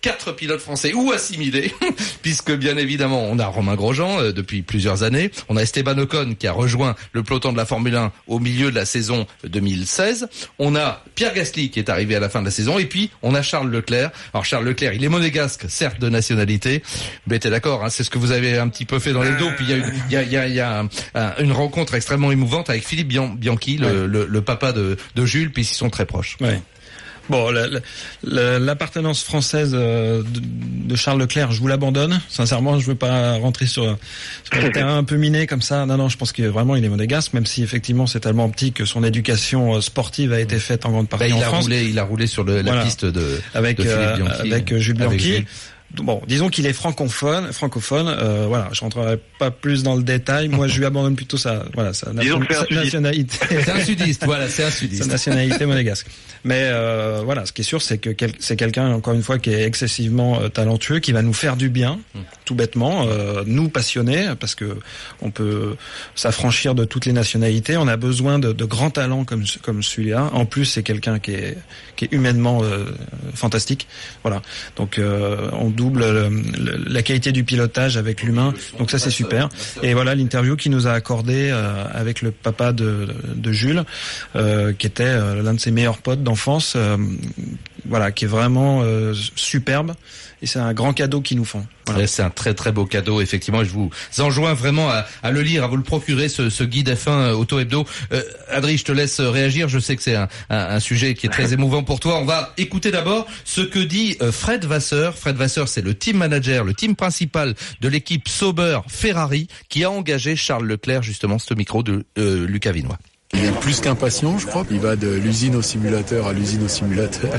quatre pilotes français ou assimilés, puisque bien évidemment on a Romain Grosjean euh, depuis plusieurs années, on a Esteban Ocon qui a rejoint le peloton de la Formule un au milieu de la saison deux mille seize, on a Pierre Gasly qui est arrivé à la fin de la saison, et puis on a Charles Leclerc. Alors Charles Leclerc, il est monégasque, certes de nationalité, mais t'es d'accord, hein, c'est ce que vous avez un petit peu fait dans les dos. Puis il y a, une, il y a, il y a, il y a un, un, une rencontre extrêmement émouvante avec Philippe Bianchi, le, ouais. le, le papa de, de Jules, puis ils sont très proches. Ouais. Bon, la, la, l'appartenance française de, de Charles Leclerc, je vous l'abandonne. Sincèrement, je veux pas rentrer sur, sur un terrain un peu miné comme ça. Non, non, je pense que vraiment il est monégasque, même si effectivement c'est tellement petit que son éducation sportive a été faite en grande partie bah, il en a France. Roulé, il a roulé sur le, la voilà. piste de, avec, de Philippe euh, Bianchi. Avec Jules Bianchi. Avec Jules. Bon, disons qu'il est francophone, francophone. Euh, voilà, je rentrerai pas plus dans le détail. Moi, je lui abandonne plutôt sa, voilà, sa, nation, sa nationalité. C'est un sudiste, voilà, c'est un sudiste. Sa nationalité monégasque. Mais euh, voilà, ce qui est sûr, c'est que quel, c'est quelqu'un, encore une fois, qui est excessivement euh, talentueux, qui va nous faire du bien, mmh. tout bêtement, euh, nous passionnés, parce que on peut s'affranchir de toutes les nationalités. On a besoin de, de grands talents comme comme celui-là. En plus, c'est quelqu'un qui est qui est humainement euh, fantastique. Voilà, donc euh, on double le, le, la qualité du pilotage avec l'humain, donc ça c'est super. Et voilà l'interview qu'il nous a accordé euh, avec le papa de, de Jules, euh, qui était euh, l'un de ses meilleurs potes d'enfance, euh, voilà, qui est vraiment euh, superbe. Et c'est un grand cadeau qu'ils nous font. Voilà. C'est un très très beau cadeau, effectivement. Je vous enjoins vraiment à, à le lire, à vous le procurer, ce, ce guide F un Auto Hebdo. Euh, Adri, je te laisse réagir. Je sais que c'est un, un, un sujet qui est très émouvant pour toi. On va écouter d'abord ce que dit euh, Fred Vasseur. Fred Vasseur, c'est le team manager, le team principal de l'équipe Sauber Ferrari, qui a engagé Charles Leclerc, justement, ce micro de euh, Lucas Vinois. Il est plus qu'impatient, je crois. Il va de l'usine au simulateur à l'usine au simulateur.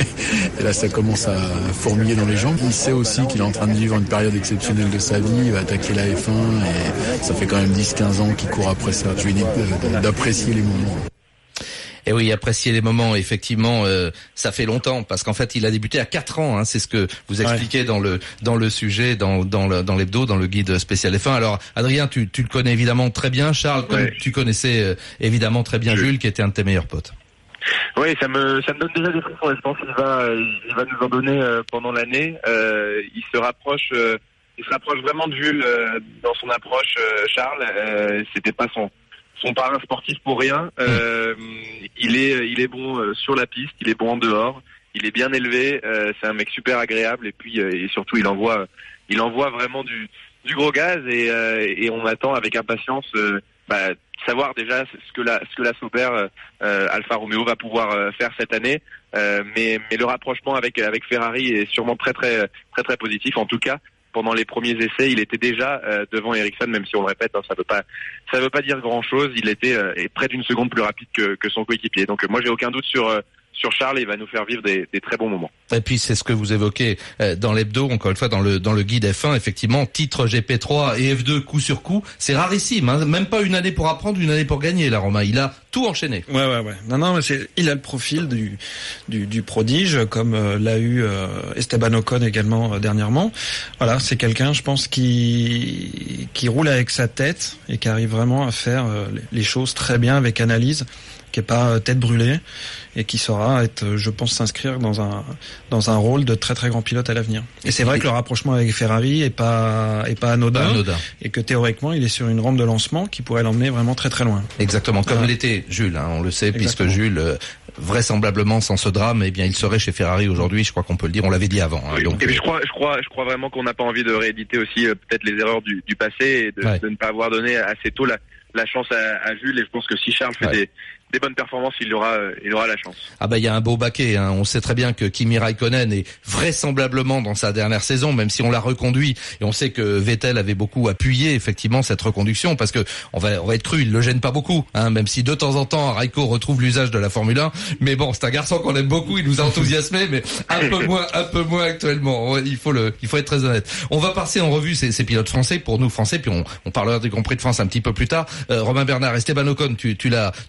Et là, ça commence à fourmiller dans les jambes. Il sait aussi qu'il est en train de vivre une période exceptionnelle de sa vie. Il va attaquer la F un et ça fait quand même dix quinze ans qu'il court après ça. Je lui dis d'apprécier les moments. Et oui, apprécier les moments, effectivement, euh, ça fait longtemps, parce qu'en fait, il a débuté à quatre ans, hein, c'est ce que vous expliquez ouais. dans le dans le sujet, dans dans le dans l'hebdo, dans le guide spécial F un. Alors, Adrien, tu tu le connais évidemment très bien, Charles, comme ouais. tu connaissais euh, évidemment très bien Je... Jules, qui était un de tes meilleurs potes. Oui, ça me ça me donne déjà des frissons. Je pense qu'il va il va nous en donner euh, pendant l'année. Euh, il se rapproche euh, il se rapproche vraiment de Jules euh, dans son approche. Euh, Charles, euh, c'était pas son son parrain sportif pour rien. Euh, il est, il est bon euh, sur la piste, il est bon en dehors, il est bien élevé. Euh, c'est un mec super agréable et puis euh, et surtout il envoie, il envoie vraiment du, du gros gaz et, euh, et on attend avec impatience euh, bah, savoir déjà ce que la, ce que la Sauber euh, Alfa Romeo va pouvoir euh, faire cette année. Euh, mais, mais le rapprochement avec avec Ferrari est sûrement très très très très positif. En tout cas, pendant les premiers essais, il était déjà euh, devant Ericsson, même si on le répète, hein, ça veut pas, ça veut pas dire grand-chose. Il était euh, près d'une seconde plus rapide que, que son coéquipier. Donc euh, moi, j'ai aucun doute sur euh, sur Charles. Il va nous faire vivre des, des très bons moments. Et puis c'est ce que vous évoquez euh, dans l'hebdo, encore une fois dans le dans le guide F un, effectivement, titre G P trois et F deux coup sur coup, c'est rarissime. Hein, même pas une année pour apprendre, une année pour gagner. Là, Romain, il a tout enchaîné. Ouais, ouais, ouais. Non, non, mais c'est, il a le profil du du, du prodige, comme euh, l'a eu euh, Esteban Ocon également euh, dernièrement. Voilà, c'est quelqu'un, je pense, qui qui roule avec sa tête et qui arrive vraiment à faire euh, les choses très bien avec analyse, qui est pas euh, tête brûlée et qui saura être, je pense, s'inscrire dans un dans un rôle de très très grand pilote à l'avenir. Et c'est vrai que le rapprochement avec Ferrari est pas est pas anodin, pas anodin. Et que théoriquement il est sur une rampe de lancement qui pourrait l'emmener vraiment très très loin. Exactement, comme voilà. l'était Jules, hein, on le sait. Exactement. Puisque Jules, euh, vraisemblablement sans ce drame, eh bien il serait chez Ferrari aujourd'hui. Je crois qu'on peut le dire, on l'avait dit avant. Hein, oui, donc, et puis je crois, je crois, je crois vraiment qu'on n'a pas envie de rééditer aussi euh, peut-être les erreurs du, du passé et de, ouais. de ne pas avoir donné assez tôt la, la chance à, à Jules. Et je pense que si Charles fait ouais. des des bonnes performances, il aura, il aura la chance. Ah bah il y a un beau baquet. Hein. On sait très bien que Kimi Raikkonen est vraisemblablement dans sa dernière saison, même si on l'a reconduit. Et on sait que Vettel avait beaucoup appuyé effectivement cette reconduction, parce que on va, on va être cru, il le gêne pas beaucoup. Hein, même si de temps en temps Raikko retrouve l'usage de la Formule un. Mais bon, c'est un garçon qu'on aime beaucoup, il nous a enthousiasmé, mais un peu moins, un peu moins actuellement. Il faut le, il faut être très honnête. On va passer en revue ces, ces pilotes français pour nous français, puis on, on parlera du Grand Prix de France un petit peu plus tard. Euh, Romain Bernard, Esteban Ocon, tu, tu l'as, tu l'as abordé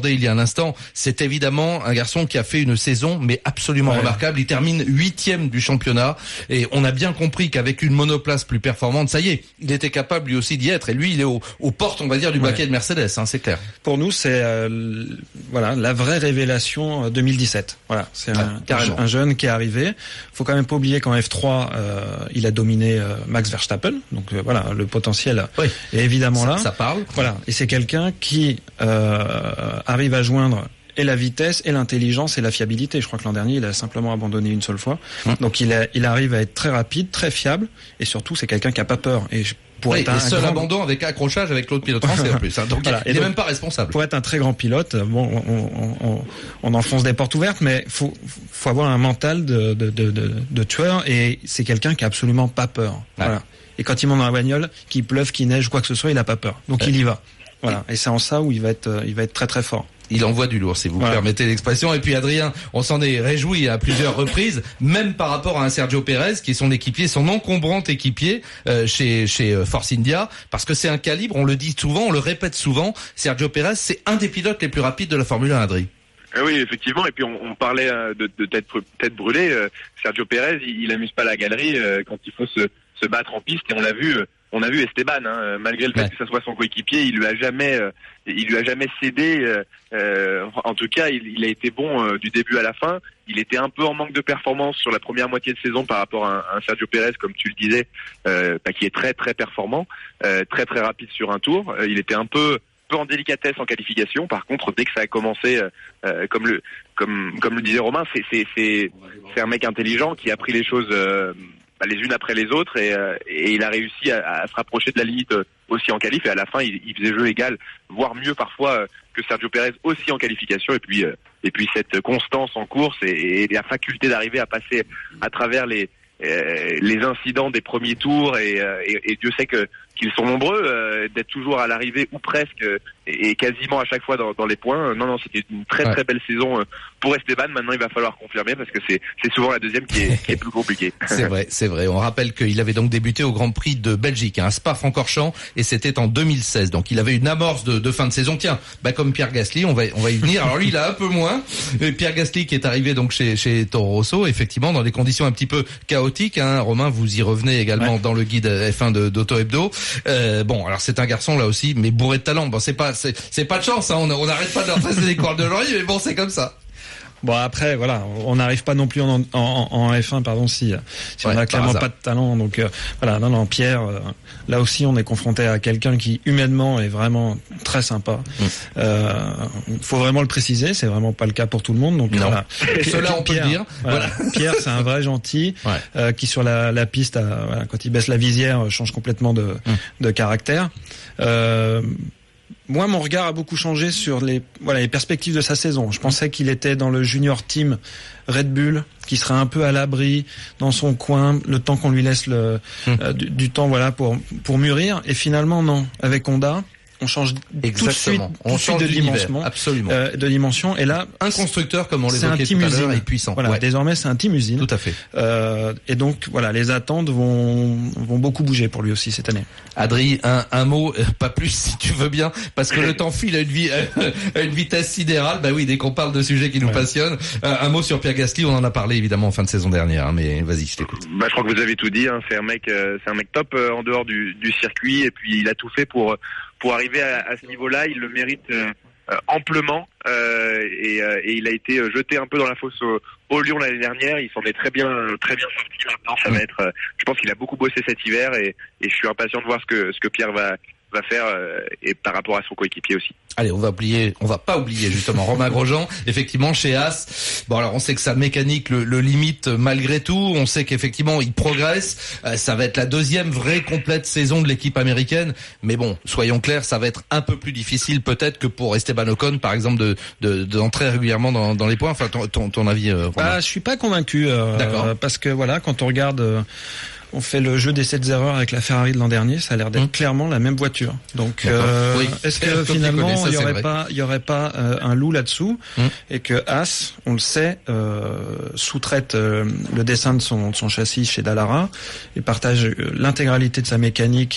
demandé il y a un instant, c'est évidemment un garçon qui a fait une saison mais absolument ouais. remarquable. Il termine huitième du championnat et on a bien compris qu'avec une monoplace plus performante, ça y est, il était capable lui aussi d'y être. Et lui, il est aux, aux portes, on va dire, du baquet ouais. de Mercedes, hein, c'est clair. Pour nous, c'est euh, voilà la vraie révélation deux mille dix-sept. Voilà, c'est ouais, un, un jeune qui est arrivé. Faut quand même pas oublier qu'en F trois, euh, il a dominé euh, Max Verstappen. Donc euh, voilà, le potentiel oui. est évidemment ça, là. Ça parle. Voilà, et c'est quelqu'un qui euh, arrive à joindre et la vitesse et l'intelligence et la fiabilité. Je crois que l'an dernier, il a simplement abandonné une seule fois. Mmh. Donc il, a, il arrive à être très rapide, très fiable, et surtout c'est quelqu'un qui a pas peur. Et pour oui, être un, et seul grand... abandon avec accrochage avec l'autre pilote français en plus. Hein. Donc voilà. il n'est même pas responsable. Pour être un très grand pilote, bon, on, on, on, on enfonce des portes ouvertes, mais faut, faut avoir un mental de, de, de, de, de tueur, et c'est quelqu'un qui a absolument pas peur. Ouais. Voilà. Et quand il monte dans la bagnole, qu'il pleuve, qu'il neige, quoi que ce soit, il a pas peur. Donc ouais. il y va. Voilà. Et c'est en ça où il va être, il va être très très fort. Il envoie du lourd, si vous voilà. permettez l'expression. Et puis Adrien, on s'en est réjoui à plusieurs reprises, même par rapport à un Sergio Pérez, qui est son équipier, son encombrant équipier euh, chez chez euh, Force India, parce que c'est un calibre, on le dit souvent, on le répète souvent, Sergio Pérez, c'est un des pilotes les plus rapides de la Formule un, Adrien. Oui, effectivement. Et puis on, on parlait de, de tête, tête brûlée. Euh, Sergio Pérez, il, il amuse pas la galerie euh, quand il faut se, se battre en piste. Et on l'a vu, euh, on a vu Esteban, hein, malgré le fait ouais. que ça soit son coéquipier, il lui a jamais, euh, il lui a jamais cédé. Euh, euh, en tout cas, il, il a été bon euh, du début à la fin. Il était un peu en manque de performance sur la première moitié de saison par rapport à un, à un Sergio Pérez, comme tu le disais, euh, bah, qui est très très performant, euh, très très rapide sur un tour. Euh, il était un peu peu en délicatesse en qualification. Par contre, dès que ça a commencé, euh, comme le comme comme le disait Romain, c'est c'est c'est c'est un mec intelligent qui a pris les choses euh, bah, les unes après les autres, et, euh, et il a réussi à, à se rapprocher de la limite euh, aussi en qualif, et à la fin il, il faisait jeu égal, voire mieux parfois euh, que Sergio Pérez aussi en qualification. Et puis euh, et puis cette constance en course et, et la faculté d'arriver à passer à travers les euh, les incidents des premiers tours, et, euh, et, et Dieu sait que qu'ils sont nombreux, euh, d'être toujours à l'arrivée ou presque, euh, et, et quasiment à chaque fois dans, dans les points. Non, non, c'était une très ouais. très belle saison euh, pour Esteban. Maintenant, il va falloir confirmer, parce que c'est c'est souvent la deuxième qui est, qui est plus compliquée. C'est vrai, c'est vrai. On rappelle qu'il avait donc débuté au Grand Prix de Belgique, hein, à Spa-Francorchamps, et c'était en deux mille seize. Donc il avait une amorce de, de fin de saison. Tiens, bah comme Pierre Gasly, on va on va y venir. Alors lui, il a un peu moins. Pierre Gasly qui est arrivé donc chez chez Toro Rosso, effectivement dans des conditions un petit peu chaotiques. Hein. Romain, vous y revenez également ouais. dans le guide F un de d'Auto Hebdo. Euh, bon, alors c'est un garçon là aussi, mais bourré de talent. Bon, c'est pas, c'est, c'est pas de chance, hein. On n'arrête pas de leur tracer des cours de laurier, mais bon, c'est comme ça. Bon, après, voilà, on n'arrive pas non plus en, en, en F un, pardon, si, si ouais, on n'a clairement pas de talent. Donc euh, voilà, non, non, Pierre, euh, là aussi, on est confronté à quelqu'un qui humainement est vraiment très sympa. Il mmh. euh, faut vraiment le préciser, c'est vraiment pas le cas pour tout le monde. Donc non. voilà. Cela, on peut Pierre, le dire. Voilà. Pierre, c'est un vrai gentil, ouais. euh, qui sur la, la piste, a, voilà, quand il baisse la visière, change complètement de, mmh. de caractère. Euh, Moi, mon regard a beaucoup changé sur les voilà les perspectives de sa saison. Je pensais qu'il était dans le junior team Red Bull, qui serait un peu à l'abri dans son coin, le temps qu'on lui laisse le mmh. euh, du, du temps voilà pour pour mûrir. Et finalement, non. Avec Honda, on change Exactement. tout de suite, on tout change de dimension, absolument, euh, de dimension. Et là, un constructeur, comme on l'évoquait tout à l'heure, est puissant. Voilà, ouais. désormais c'est un team usine. Tout à fait. Euh, et donc voilà, les attentes vont vont beaucoup bouger pour lui aussi cette année. Adri, un un mot, pas plus si tu veux bien, parce que le temps file à une, vie, à une vitesse sidérale. Bah oui, dès qu'on parle de sujets qui nous ouais. passionnent. Euh, un mot sur Pierre Gasly, on en a parlé évidemment en fin de saison dernière, hein, mais vas-y, je t'écoute. Bah, je crois que vous avez tout dit. Hein. C'est un mec, euh, c'est un mec top euh, en dehors du, du circuit, et puis il a tout fait pour. Pour arriver à, à ce niveau-là, il le mérite euh, amplement, euh, et, euh, et il a été jeté un peu dans la fosse au, au Lyon l'année dernière. Il s'en est très bien, très bien sorti. Maintenant, ça va être. Euh, je pense qu'il a beaucoup bossé cet hiver, et, et je suis impatient de voir ce que ce que Pierre va va faire, euh, et par rapport à son coéquipier aussi. Allez, on va oublier, on va pas oublier justement Romain Grosjean. Effectivement, chez Haas, bon alors on sait que sa mécanique le, le limite malgré tout. On sait qu'effectivement il progresse. Euh, ça va être la deuxième vraie complète saison de l'équipe américaine. Mais bon, soyons clairs, ça va être un peu plus difficile peut-être que pour Esteban Ocon, par exemple, de, de d'entrer régulièrement dans, dans les points. Enfin, ton, ton, ton avis, euh, Romain. Bah, je suis pas convaincu. Euh, D'accord. Parce que voilà, quand on regarde. Euh, On fait le jeu des sept erreurs avec la Ferrari de l'an dernier, ça a l'air d'être mmh. clairement la même voiture. Donc, euh, oui. est-ce que finalement ça, il y aurait pas, il y aurait pas euh, un loup là-dessous, mmh. et que Haas, on le sait, euh, sous-traite euh, le dessin de son, de son châssis chez Dallara et partage euh, l'intégralité de sa mécanique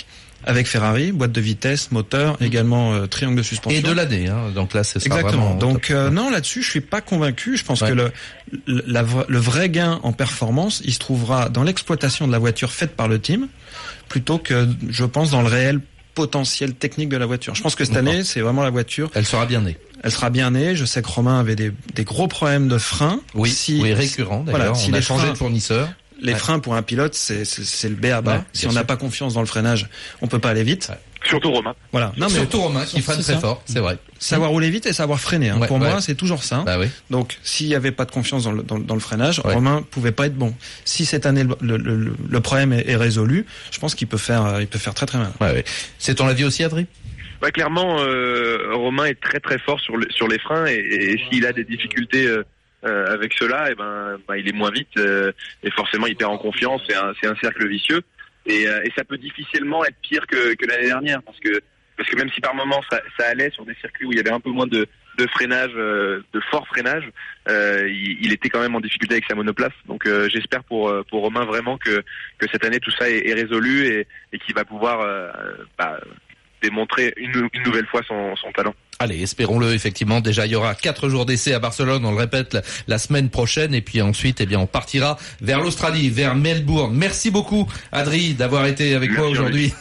avec Ferrari, boîte de vitesse, moteur, mmh. également euh, triangle de suspension. Et de l'année, hein. Donc là, c'est ça. Exactement. Vraiment Donc euh, non, là-dessus, je suis pas convaincu. Je pense ouais. que le, le, la, le vrai gain en performance, il se trouvera dans l'exploitation de la voiture faite par le team, plutôt que, je pense, dans le réel potentiel technique de la voiture. Je pense que cette D'accord. année, c'est vraiment la voiture. Elle sera bien née. Elle sera bien née. Je sais que Romain avait des, des gros problèmes de frein. Oui, si, oui récurrent d'ailleurs. Voilà, si on a changé freins, de fournisseur. Les ouais. freins pour un pilote, c'est, c'est, c'est le B à bas. Ouais, si on n'a pas confiance dans le freinage, on peut pas aller vite. Ouais. Surtout Romain. Voilà. Non, mais surtout Romain qui freine très ça. fort, c'est vrai. Savoir rouler vite et savoir freiner. Hein. Ouais, pour ouais. moi, c'est toujours ça. Bah oui. Donc, s'il y avait pas de confiance dans le, dans, dans le freinage, ouais. Romain pouvait pas être bon. Si cette année le, le, le, le problème est, est résolu, je pense qu'il peut faire, il peut faire très très mal. Ouais, ouais. C'est ton avis aussi, Adrien? Ouais, clairement, euh, Romain est très très fort sur, le, sur les freins et, et s'il a des difficultés euh, euh, avec cela, et ben, ben il est moins vite euh, et forcément il perd en confiance. C'est un, c'est un cercle vicieux et, euh, et ça peut difficilement être pire que, que l'année dernière parce que parce que même si par moments ça, ça allait sur des circuits où il y avait un peu moins de, de freinage, euh, de fort freinage, euh, il, il était quand même en difficulté avec sa monoplace. Donc euh, j'espère pour pour Romain vraiment que que cette année tout ça est, est résolu et, et qu'il va pouvoir euh, bah, démontrer une, une nouvelle fois son, son talent. Allez, espérons-le, effectivement. Déjà, il y aura quatre jours d'essai à Barcelone, on le répète, la, la semaine prochaine. Et puis ensuite, eh bien, on partira vers l'Australie, vers Melbourne. Merci beaucoup, Adri, d'avoir été avec Merci moi aujourd'hui.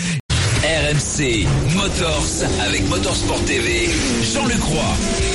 R M C Motors avec Motorsport T V, Jean-Luc Roy.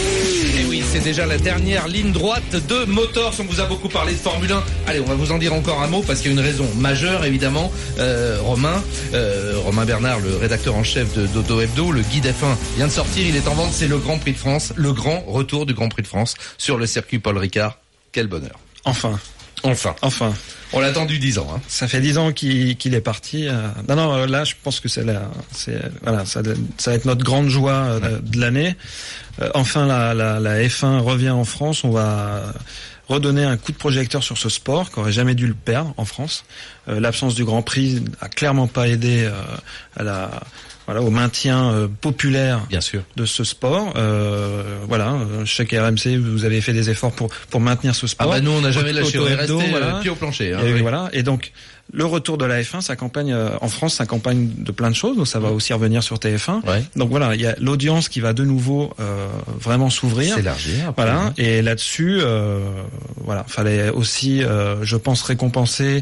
Et oui, c'est déjà la dernière ligne droite de Motors. On vous a beaucoup parlé de Formule un. Allez, on va vous en dire encore un mot parce qu'il y a une raison majeure, évidemment. Euh, Romain, euh, Romain Bernard, le rédacteur en chef de Dodo Hebdo, le guide F un vient de sortir. Il est en vente. C'est le Grand Prix de France, le grand retour du Grand Prix de France sur le circuit Paul Ricard. Quel bonheur. Enfin. Enfin. Enfin. On l'a attendu dix ans. Hein. Ça fait dix ans qu'il, qu'il est parti. Euh... Non, non, là, je pense que c'est la, c'est, voilà, ça, ça va être notre grande joie de, de l'année. Euh, enfin, la, la, la F un revient en France. On va redonner un coup de projecteur sur ce sport qui aurait jamais dû le perdre en France. Euh, l'absence du Grand Prix a clairement pas aidé euh, à la, voilà, au maintien euh, populaire Bien sûr. de ce sport. Euh, voilà, je sais qu'à R M C, vous avez fait des efforts pour pour maintenir ce sport. Ah bah nous, on n'a jamais lâché, on est resté voilà. pied au plancher. Hein, et oui. voilà, et donc le retour de la F un s'accompagne euh, en France, s'accompagne de plein de choses. Donc ça va aussi revenir sur T F un. Ouais. Donc voilà, il y a l'audience qui va de nouveau euh, vraiment s'ouvrir. S'élargir. Voilà, et là-dessus, euh, voilà, fallait aussi, euh, je pense, récompenser.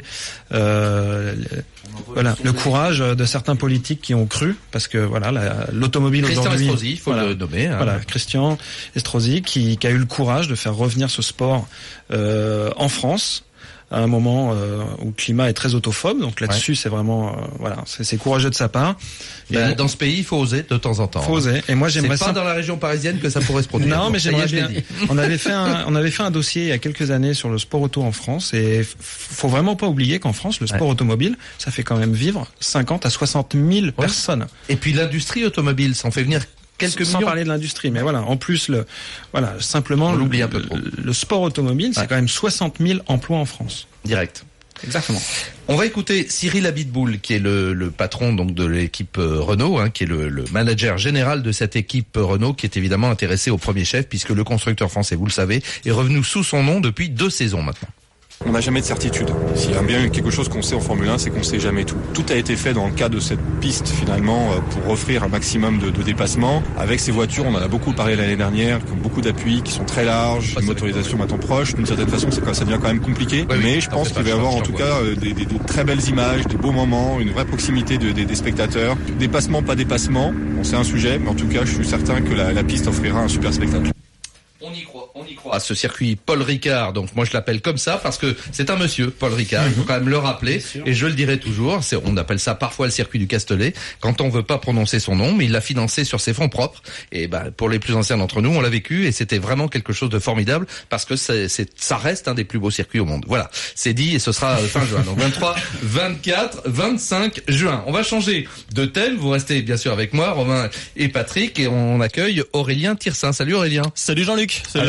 Euh, Voilà, le courage de certains politiques qui ont cru, parce que voilà, la, l'automobile Christian aujourd'hui. Estrosi, il faut voilà, le nommer. Hein. Voilà, Christian Estrosi qui, qui a eu le courage de faire revenir ce sport euh, en France à un moment euh, où le climat est très autophobe. Donc là-dessus, ouais. c'est vraiment, euh, voilà, c'est, c'est courageux de sa part. Ben, dans ce pays, il faut oser de temps en temps. Faut hein. oser. Et moi, j'aimerais. C'est pas ça... dans la région parisienne que ça pourrait se produire. Non, bon, mais j'aimerais y est, bien. on avait fait un, on avait fait un dossier il y a quelques années sur le sport auto en France, et faut vraiment pas oublier qu'en France, le sport ouais. automobile, ça fait quand même vivre cinquante à soixante mille ouais. personnes. Et puis l'industrie automobile, ça en fait venir quelques sans millions. Parler de l'industrie, mais voilà, en plus le, voilà, simplement on l'oublie le, un peu trop. Le, le sport automobile, c'est ouais. quand même soixante mille emplois en France. Direct. Exactement. On va écouter Cyril Abitboul, qui est le, le patron donc de l'équipe Renault, hein, qui est le, le manager général de cette équipe Renault, qui est évidemment intéressé au premier chef, puisque le constructeur français, vous le savez, est revenu sous son nom depuis deux saisons maintenant. On n'a jamais de certitude. S'il y a bien quelque chose qu'on sait en Formule un, c'est qu'on sait jamais tout. Tout a été fait dans le cadre de cette piste, finalement, pour offrir un maximum de, de dépassement. Avec ces voitures, on en a beaucoup parlé l'année dernière, qui ont beaucoup d'appui, qui sont très larges, une motorisation maintenant proche. D'une certaine façon, c'est quand ça devient quand même compliqué. Oui, mais oui, je pense qu'il va y avoir en tout cas des, des, des très belles images, des beaux moments, une vraie proximité de, des, des spectateurs. Dépassement, pas dépassement, bon, c'est un sujet, mais en tout cas, je suis certain que la, la piste offrira un super spectacle. On y croit, on y croit. À ce circuit Paul Ricard, donc moi je l'appelle comme ça parce que c'est un monsieur, Paul Ricard, il faut quand même le rappeler, et je le dirai toujours, c'est, on appelle ça parfois le circuit du Castellet, quand on veut pas prononcer son nom, mais il l'a financé sur ses fonds propres, et ben pour les plus anciens d'entre nous, on l'a vécu, et c'était vraiment quelque chose de formidable, parce que c'est, c'est, ça reste un des plus beaux circuits au monde. Voilà, c'est dit, et ce sera fin juin, donc vingt-trois, vingt-quatre, vingt-cinq juin. On va changer de thème, vous restez bien sûr avec moi, Romain et Patrick, et on accueille Aurélien Tirsin. Salut Aurélien. Salut Jean-Luc. Salut alors, à tous. Alors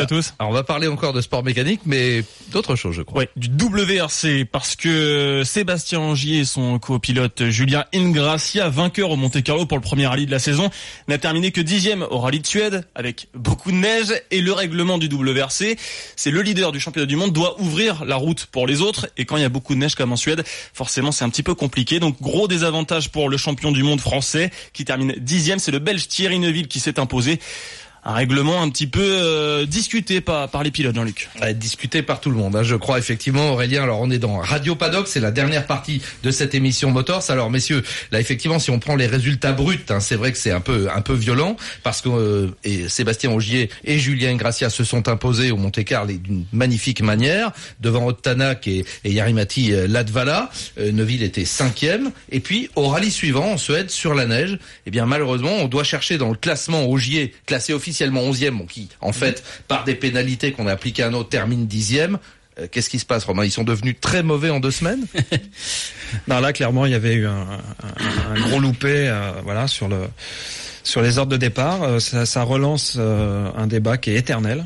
Alors on va parler encore de sport mécanique, mais d'autres choses, je crois. Ouais, du W R C, parce que Sébastien Ogier et son copilote Julien Ingrassia, vainqueur au Monte-Carlo pour le premier rallye de la saison, n'a terminé que dixième au rallye de Suède, avec beaucoup de neige, et le règlement du W R C, c'est le leader du championnat du monde doit ouvrir la route pour les autres, et quand il y a beaucoup de neige comme en Suède, forcément c'est un petit peu compliqué, donc gros désavantage pour le champion du monde français, qui termine dixième, c'est le Belge Thierry Neuville qui s'est imposé. Un règlement un petit peu euh, discuté par, par les pilotes, Jean-Luc. Ouais, discuté par tout le monde, hein, je crois effectivement, Aurélien. Alors on est dans Radio Paddock, c'est la dernière partie de cette émission Motors. Alors messieurs, là effectivement, si on prend les résultats bruts, hein, c'est vrai que c'est un peu un peu violent parce que euh, et Sébastien Ogier et Julien Ingrassia se sont imposés au Monte-Carlo d'une magnifique manière devant Ott Tanak et, et Jari-Matti Latvala. Euh, Neuville était cinquième. Et puis au rallye suivant en Suède sur la neige, eh bien malheureusement, on doit chercher dans le classement Ogier classé officiellement onzième, bon, qui, en fait, par des pénalités qu'on a appliquées à un autre, termine dixième. Euh, qu'est-ce qui se passe, Romain? Ils sont devenus très mauvais en deux semaines? Non, là, clairement, il y avait eu un, un, un gros loupé, euh, voilà, sur le, sur les ordres de départ. Euh, ça, ça relance euh, un débat qui est éternel.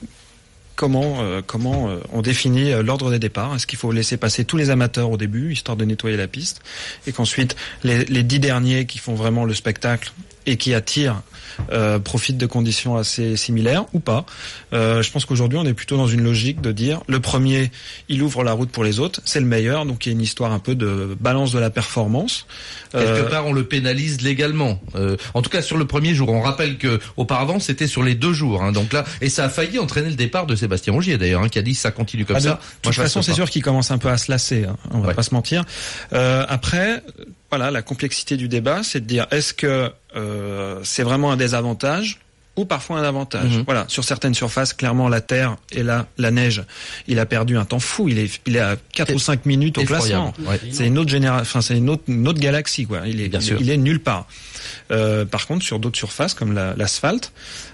Comment, euh, comment euh, on définit euh, l'ordre des départs? Est-ce qu'il faut laisser passer tous les amateurs au début, histoire de nettoyer la piste, et qu'ensuite les, les dix derniers qui font vraiment le spectacle et qui attirent euh, profitent de conditions assez similaires ou pas? euh, Je pense qu'aujourd'hui on est plutôt dans une logique de dire le premier il ouvre la route pour les autres, c'est le meilleur, donc il y a une histoire un peu de balance de la performance. Quelque euh, part on le pénalise légalement. Euh, en tout cas sur le premier jour. On rappelle que auparavant c'était sur les deux jours. Hein, donc là, et ça a failli entraîner le départ de Sébastien Ogier d'ailleurs, hein, qui a dit ça continue comme bah, ça. De toute façon, c'est sûr qu'il commence un peu à se lasser. Hein, on va ouais. pas se mentir. Euh, après, voilà, la complexité du débat, c'est de dire est-ce que euh, c'est vraiment un désavantage ou parfois un avantage. Mm-hmm. Voilà, sur certaines surfaces, clairement la terre et la la neige, il a perdu un temps fou. Il est il est à quatre ou cinq minutes au classement. Ouais. C'est une autre génération, enfin c'est une autre une autre galaxie quoi. Il est Bien il, sûr. il est nulle part. Euh, par contre, sur d'autres surfaces comme la, l'asphalte,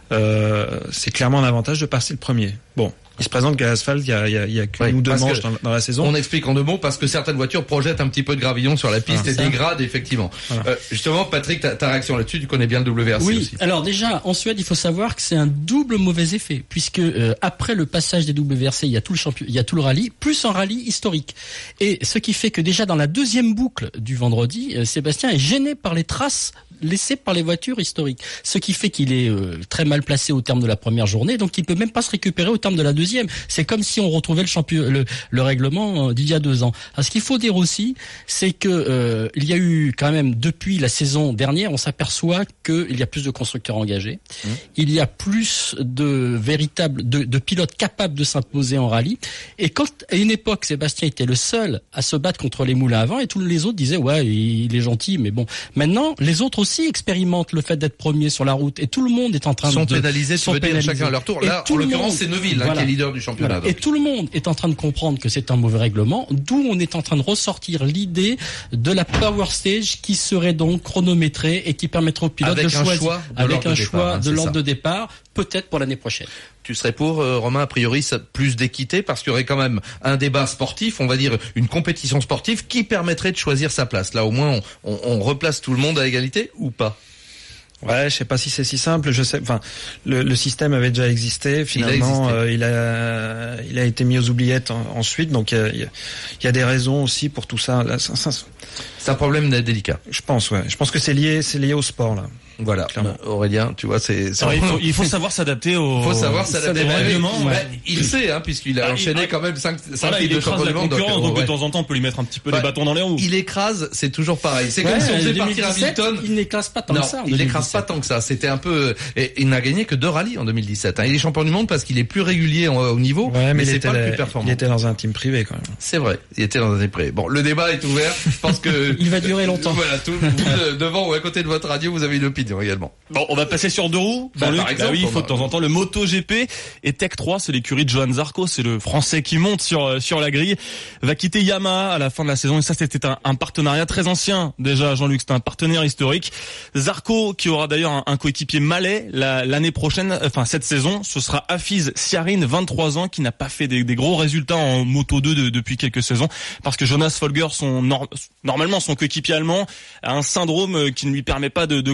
euh, c'est clairement un avantage de passer le premier. Bon. Il se présente qu'à l'asphalte, il y a, il y a, il y a qu'une oui, ou deux manches dans, dans la saison. On explique en deux mots parce que certaines voitures projettent un petit peu de gravillon sur la piste ah, et ça. dégradent effectivement. Voilà. Euh, justement, Patrick, ta, ta réaction là-dessus, tu connais bien le W R C oui, aussi. Alors déjà, en Suède, il faut savoir que c'est un double mauvais effet puisque euh, après le passage des W R C, il y a tout le champion, il y a tout le rallye, plus un rallye historique. Et ce qui fait que déjà dans la deuxième boucle du vendredi, euh, Sébastien est gêné par les traces laissées par les voitures historiques. Ce qui fait qu'il est euh, très mal placé au terme de la première journée, donc il peut même pas se récupérer au terme de la deuxième. C'est comme si on retrouvait le champion, le, le règlement d'il y a deux ans. Alors, ce qu'il faut dire aussi, c'est que euh, il y a eu quand même depuis la saison dernière, on s'aperçoit qu'il y a plus de constructeurs engagés, mmh. il y a plus de véritables, de, de pilotes capables de s'imposer en rallye. Et quand à une époque, Sébastien était le seul à se battre contre les moulins à vent, et tous les autres disaient ouais, il est gentil, mais bon. Maintenant, les autres aussi expérimentent le fait d'être premier sur la route, et tout le monde est en train sont de pénalisés. Tu veux dire chacun à leur tour. Là, en l'occurrence, c'est Neuville voilà. hein, qui est leader du championnat. Voilà. Et tout le monde est en train de comprendre que c'est un mauvais règlement, d'où on est en train de ressortir l'idée de la Power Stage qui serait donc chronométrée et qui permettrait aux pilotes avec de un choisir choix de avec un de choix départ, hein, de l'ordre de départ, peut-être pour l'année prochaine. Tu serais pour, euh, Romain, a priori, ça, plus d'équité, parce qu'il y aurait quand même un débat sportif, on va dire une compétition sportive qui permettrait de choisir sa place. Là, au moins, on, on, on replace tout le monde à égalité ou pas? Ouais, je sais pas si c'est si simple. Je sais, enfin, le, le système avait déjà existé. Finalement, il a, existé. Euh, il, a il a été mis aux oubliettes en, ensuite. Donc, il y a, il y a des raisons aussi pour tout ça. Là, ça, ça c'est un problème délicat. Je pense, ouais. Je pense que c'est lié, c'est lié au sport là. Voilà, clairement. Aurélien, tu vois, c'est. c'est Alors, il, faut, il faut savoir s'adapter au. Il faut savoir s'adapter au règlement. Ouais. Bah, il sait, hein, puisqu'il a ah, enchaîné il, quand même cinq, cinq voilà, titres de champion du monde. Donc, donc ouais. de temps en temps, on peut lui mettre un petit peu ouais. les bâtons dans les roues. Il écrase, c'est toujours pareil. C'est ouais, comme si on faisait partir Hamilton. Il n'écrase pas tant non, que ça. Il n'écrase pas tant que ça. C'était un peu. Et il n'a gagné que deux rallyes en deux mille dix-sept. Hein. Il est champion du monde parce qu'il est plus régulier au niveau, ouais, mais, mais c'est pas la, le plus performant. Il était dans un team privé quand même. C'est vrai. Il était dans un team privé. Bon, le débat est ouvert. Je pense que. Il va durer longtemps. Voilà, tout vous, devant ou à côté de votre radio, vous avez une opinion également. Bon, on va passer sur deux roues. Bah, par exemple, bah oui, il faut de temps en temps le MotoGP et Tech trois, c'est l'écurie de Johan Zarco, c'est le Français qui monte sur sur la grille, va quitter Yamaha à la fin de la saison et ça c'était un, un partenariat très ancien déjà. Jean-Luc, c'était un partenaire historique. Zarco qui aura d'ailleurs un, un coéquipier malais la, l'année prochaine, enfin cette saison, ce sera Hafiz Siarin, vingt-trois ans, qui n'a pas fait des, des gros résultats en Moto deux de, depuis quelques saisons parce que Jonas Folger, son nor, normalement son coéquipier allemand, a un syndrome qui ne lui permet pas de, de concourir.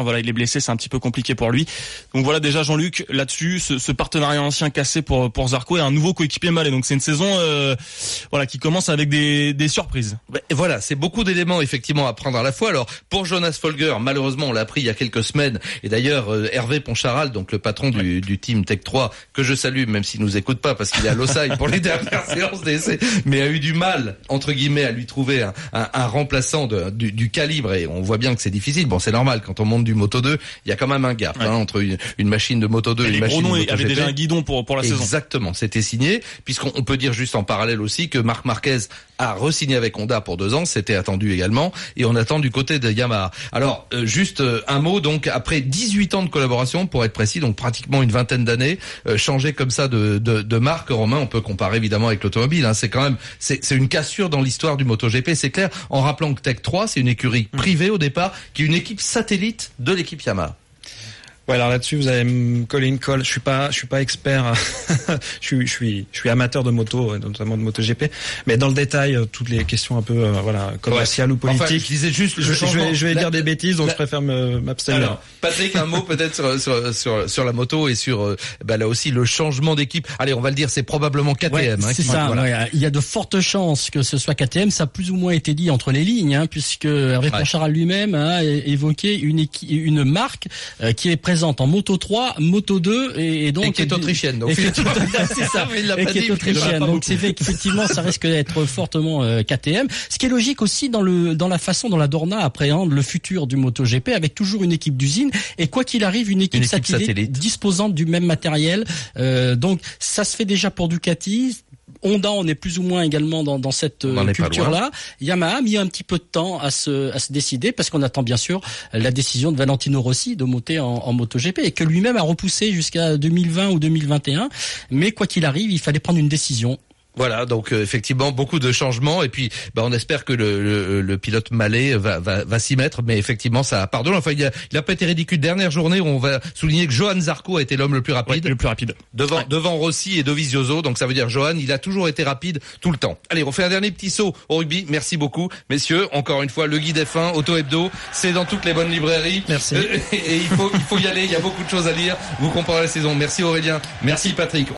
d'ailleurs, voilà, il est blessé, c'est un petit peu compliqué pour lui. Donc voilà, déjà Jean-Luc, là-dessus, ce, ce partenariat ancien cassé pour pour Zarco et un nouveau coéquipier Mallet. Donc c'est une saison, euh, voilà, qui commence avec des des surprises. Et voilà, c'est beaucoup d'éléments effectivement à prendre à la fois. Alors pour Jonas Folger, malheureusement, on l'a appris il y a quelques semaines. Et d'ailleurs, euh, Hervé Poncharal, donc le patron du, du team Tech trois, que je salue, même s'il nous écoute pas, parce qu'il est à Losail pour les dernières séances d'essai, mais a eu du mal, entre guillemets, à lui trouver un, un, un remplaçant de, du, du calibre. Et on voit bien que c'est difficile. Bon, c'est normal, quand on monte du Moto deux, il y a quand même un gap, ouais, hein, entre une, une machine de Moto deux et, et une machine de Moto G P. avait déjà un guidon pour, pour la Exactement, saison. Exactement, c'était signé, puisqu'on on peut dire juste en parallèle aussi que Marc Marquez a re-signé avec Honda pour deux ans, c'était attendu également, et on attend du côté de Yamaha. Alors, euh, juste euh, un mot, donc, après dix-huit ans de collaboration, pour être précis, donc pratiquement une vingtaine d'années, euh, changer comme ça de, de, de marque, Romain, on peut comparer évidemment avec l'automobile, hein, c'est quand même, c'est, c'est une cassure dans l'histoire du MotoGP, c'est clair, en rappelant que Tech trois, c'est une écurie privée au départ, qui est une équipe satellite de l'équipe Yamaha. Ouais, alors là-dessus, vous allez me coller une colle. Je suis pas, je suis pas expert. je suis, je suis, je suis amateur de moto, notamment de MotoGP. Mais dans le détail, toutes les questions un peu, euh, voilà, commerciales ouais. ou politiques. Enfin, je disais juste le je, changement. Je vais, je vais la, dire des bêtises, donc la, je préfère me, m'abstenir. Alors, Patrick, un mot peut-être sur, sur, sur, sur la moto et sur, euh, bah là aussi, le changement d'équipe. Allez, on va le dire, c'est probablement K T M. Ouais, hein, c'est qui, ça. voilà. Ouais, il y a de fortes chances que ce soit K T M. Ça a plus ou moins été dit entre les lignes, hein, puisque Hervé ouais. Poncharal lui-même a évoqué une, équi- une marque euh, qui est présente en Moto trois, Moto deux et, et donc et qui est autrichienne. Donc et qui est, c'est ça. et qui est autrichienne. Donc c'est fait qu'effectivement ça risque d'être fortement euh, K T M. Ce qui est logique aussi dans le dans la façon dont la Dorna appréhende le futur du MotoGP, avec toujours une équipe d'usine et quoi qu'il arrive une équipe, une équipe satellite, satellite disposante du même matériel. Euh, donc ça se fait déjà pour Ducati. Honda, on est plus ou moins également dans, dans cette euh, culture-là. Yamaha a mis un petit peu de temps à se, à se décider parce qu'on attend bien sûr la décision de Valentino Rossi de monter en, en MotoGP et que lui-même a repoussé jusqu'à deux mille vingt ou deux mille vingt et un. Mais quoi qu'il arrive, il fallait prendre une décision. Voilà, donc euh, effectivement beaucoup de changements et puis bah on espère que le, le, le pilote Mallet va, va, va s'y mettre, mais effectivement ça pardon enfin il a, il a pas été ridicule. Dernière journée où on va souligner que Johan Zarco a été l'homme le plus rapide, ouais, le plus rapide devant ouais. devant Rossi et Dovizioso, donc ça veut dire Johan il a toujours été rapide tout le temps. Allez, on fait un dernier petit saut au rugby. Merci beaucoup messieurs, encore une fois le guide F un Auto Hebdo, c'est dans toutes les bonnes librairies. Merci. Et, et il faut il faut y aller, il y a beaucoup de choses à lire. Vous comparez la saison. Merci Aurélien, merci Patrick.